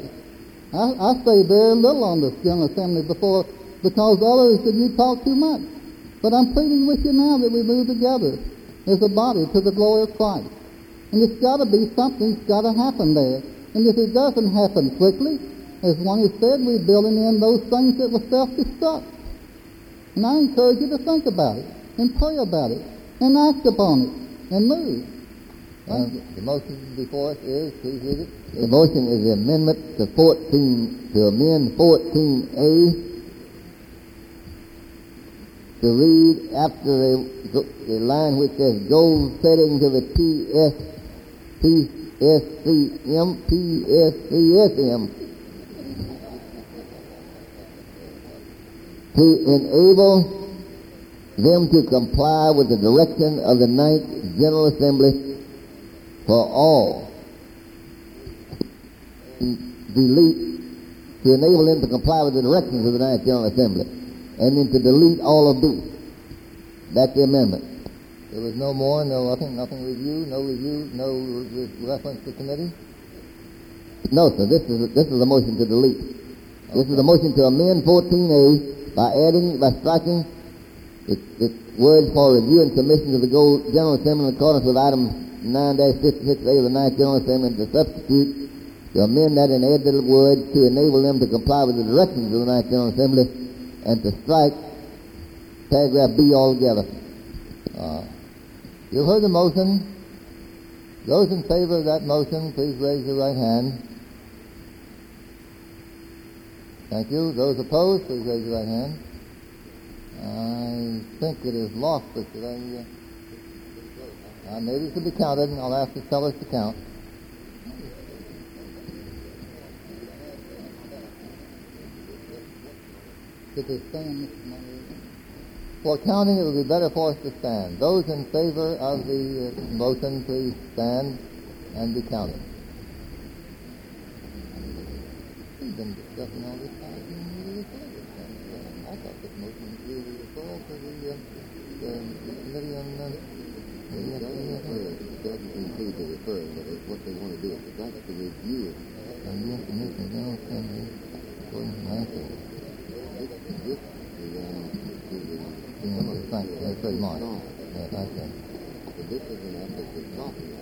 I say very little on this General Assembly before because others said you talk too much. But I'm pleading with you now that we move together as a body to the glory of Christ. And it's got to be something's got to happen there. And if it doesn't happen quickly, as one has said, we're building in those things that will self-destruct. And I encourage you to think about it and pray about it and act upon it and move. The motion before us is, please read it. The motion is the amendment to 14, to amend 14A to read after the line which says goal setting to the PSCM to enable them to comply with the direction of the Ninth General Assembly for all. Delete, to enable them to comply with the directions of the Ninth General Assembly. And then to delete all of B. That's the amendment. There was no more, nothing review, no reference to committee? No, sir, this is a motion to delete. Okay. This is a motion to amend 14A by striking the words for review and submission to the General Assembly in accordance with item 9-56A of the Ninth General Assembly, and to substitute, to amend that and add the word to enable them to comply with the directions of the Ninth General Assembly, and to strike paragraph B altogether. You've heard the motion. Those in favor of that motion, please raise your right hand. Thank you. Those opposed, please raise your right hand. I think it is lost, but should I... maybe it should be counted, and I'll ask the tellers to count. Should they stand, Mr. Moderator? For counting, it would be better for us to stand. Those in favor of the motion, please stand and be counted. We've been discussing all this time. I thought this motion was really referral to the committee on... It doesn't include the referral, but it's what they want to do. That's the review. And the information now can be according to my answer. Thank you. That's very much. Yes, I see. But this is an effort to stop it.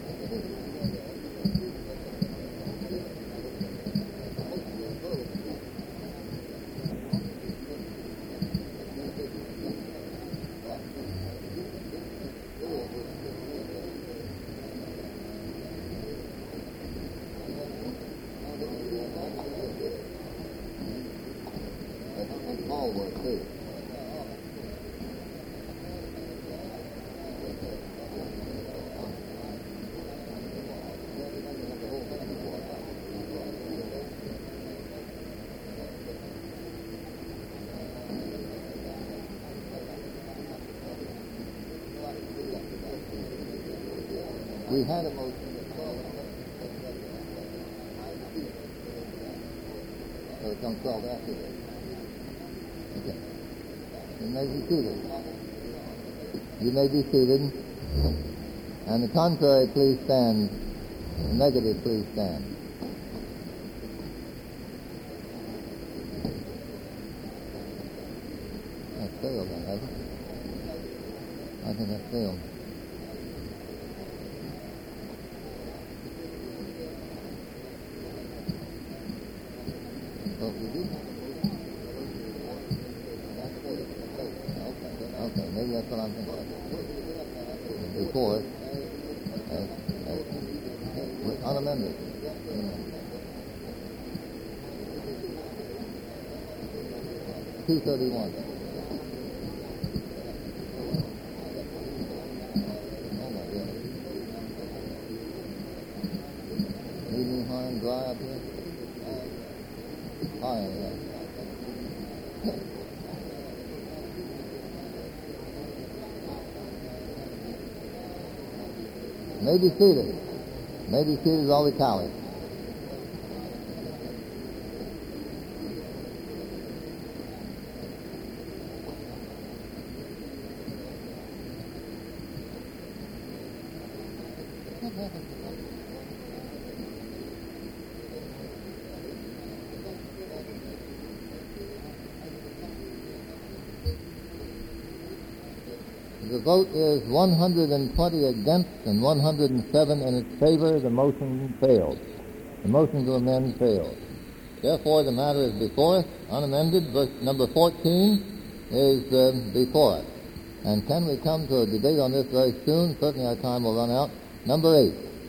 All work too. We had a motion. So it comes 12 after this. Okay. You may be seated. You may be seated. And the contrary, please stand. The negative, please stand. That's failed, then, hasn't it? I think that's failed. Well, we do. Okay, maybe that's what I'm thinking of. Before it, unamended. 231. Oh my goodness. Evening high and dry up here? High and dry. May be seated. May be seated all the college. The vote is 120 against and 107 in its favor. The motion failed. The motion to amend failed. Therefore, the matter is before us, unamended. Verse number 14 is before us. And can we come to a debate on this very soon? Certainly our time will run out. Number 8.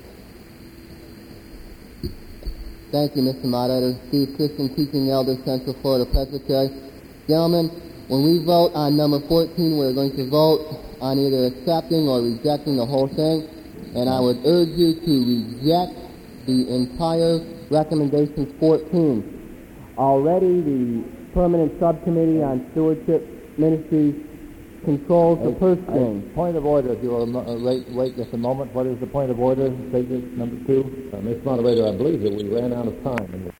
Thank you, Mr. Moderator. Steve Christian, Teaching Elder, Central Florida Presbytery. Gentlemen, when we vote on number 14, we're going to vote on either accepting or rejecting the whole thing, and I would urge you to reject the entire recommendations 14. Already the Permanent Subcommittee on Stewardship Ministries controls the purse strings. Point of order, if you will wait just a moment. What is the point of order? Statement number 2. Mr. Moderator, I believe that we ran out of time.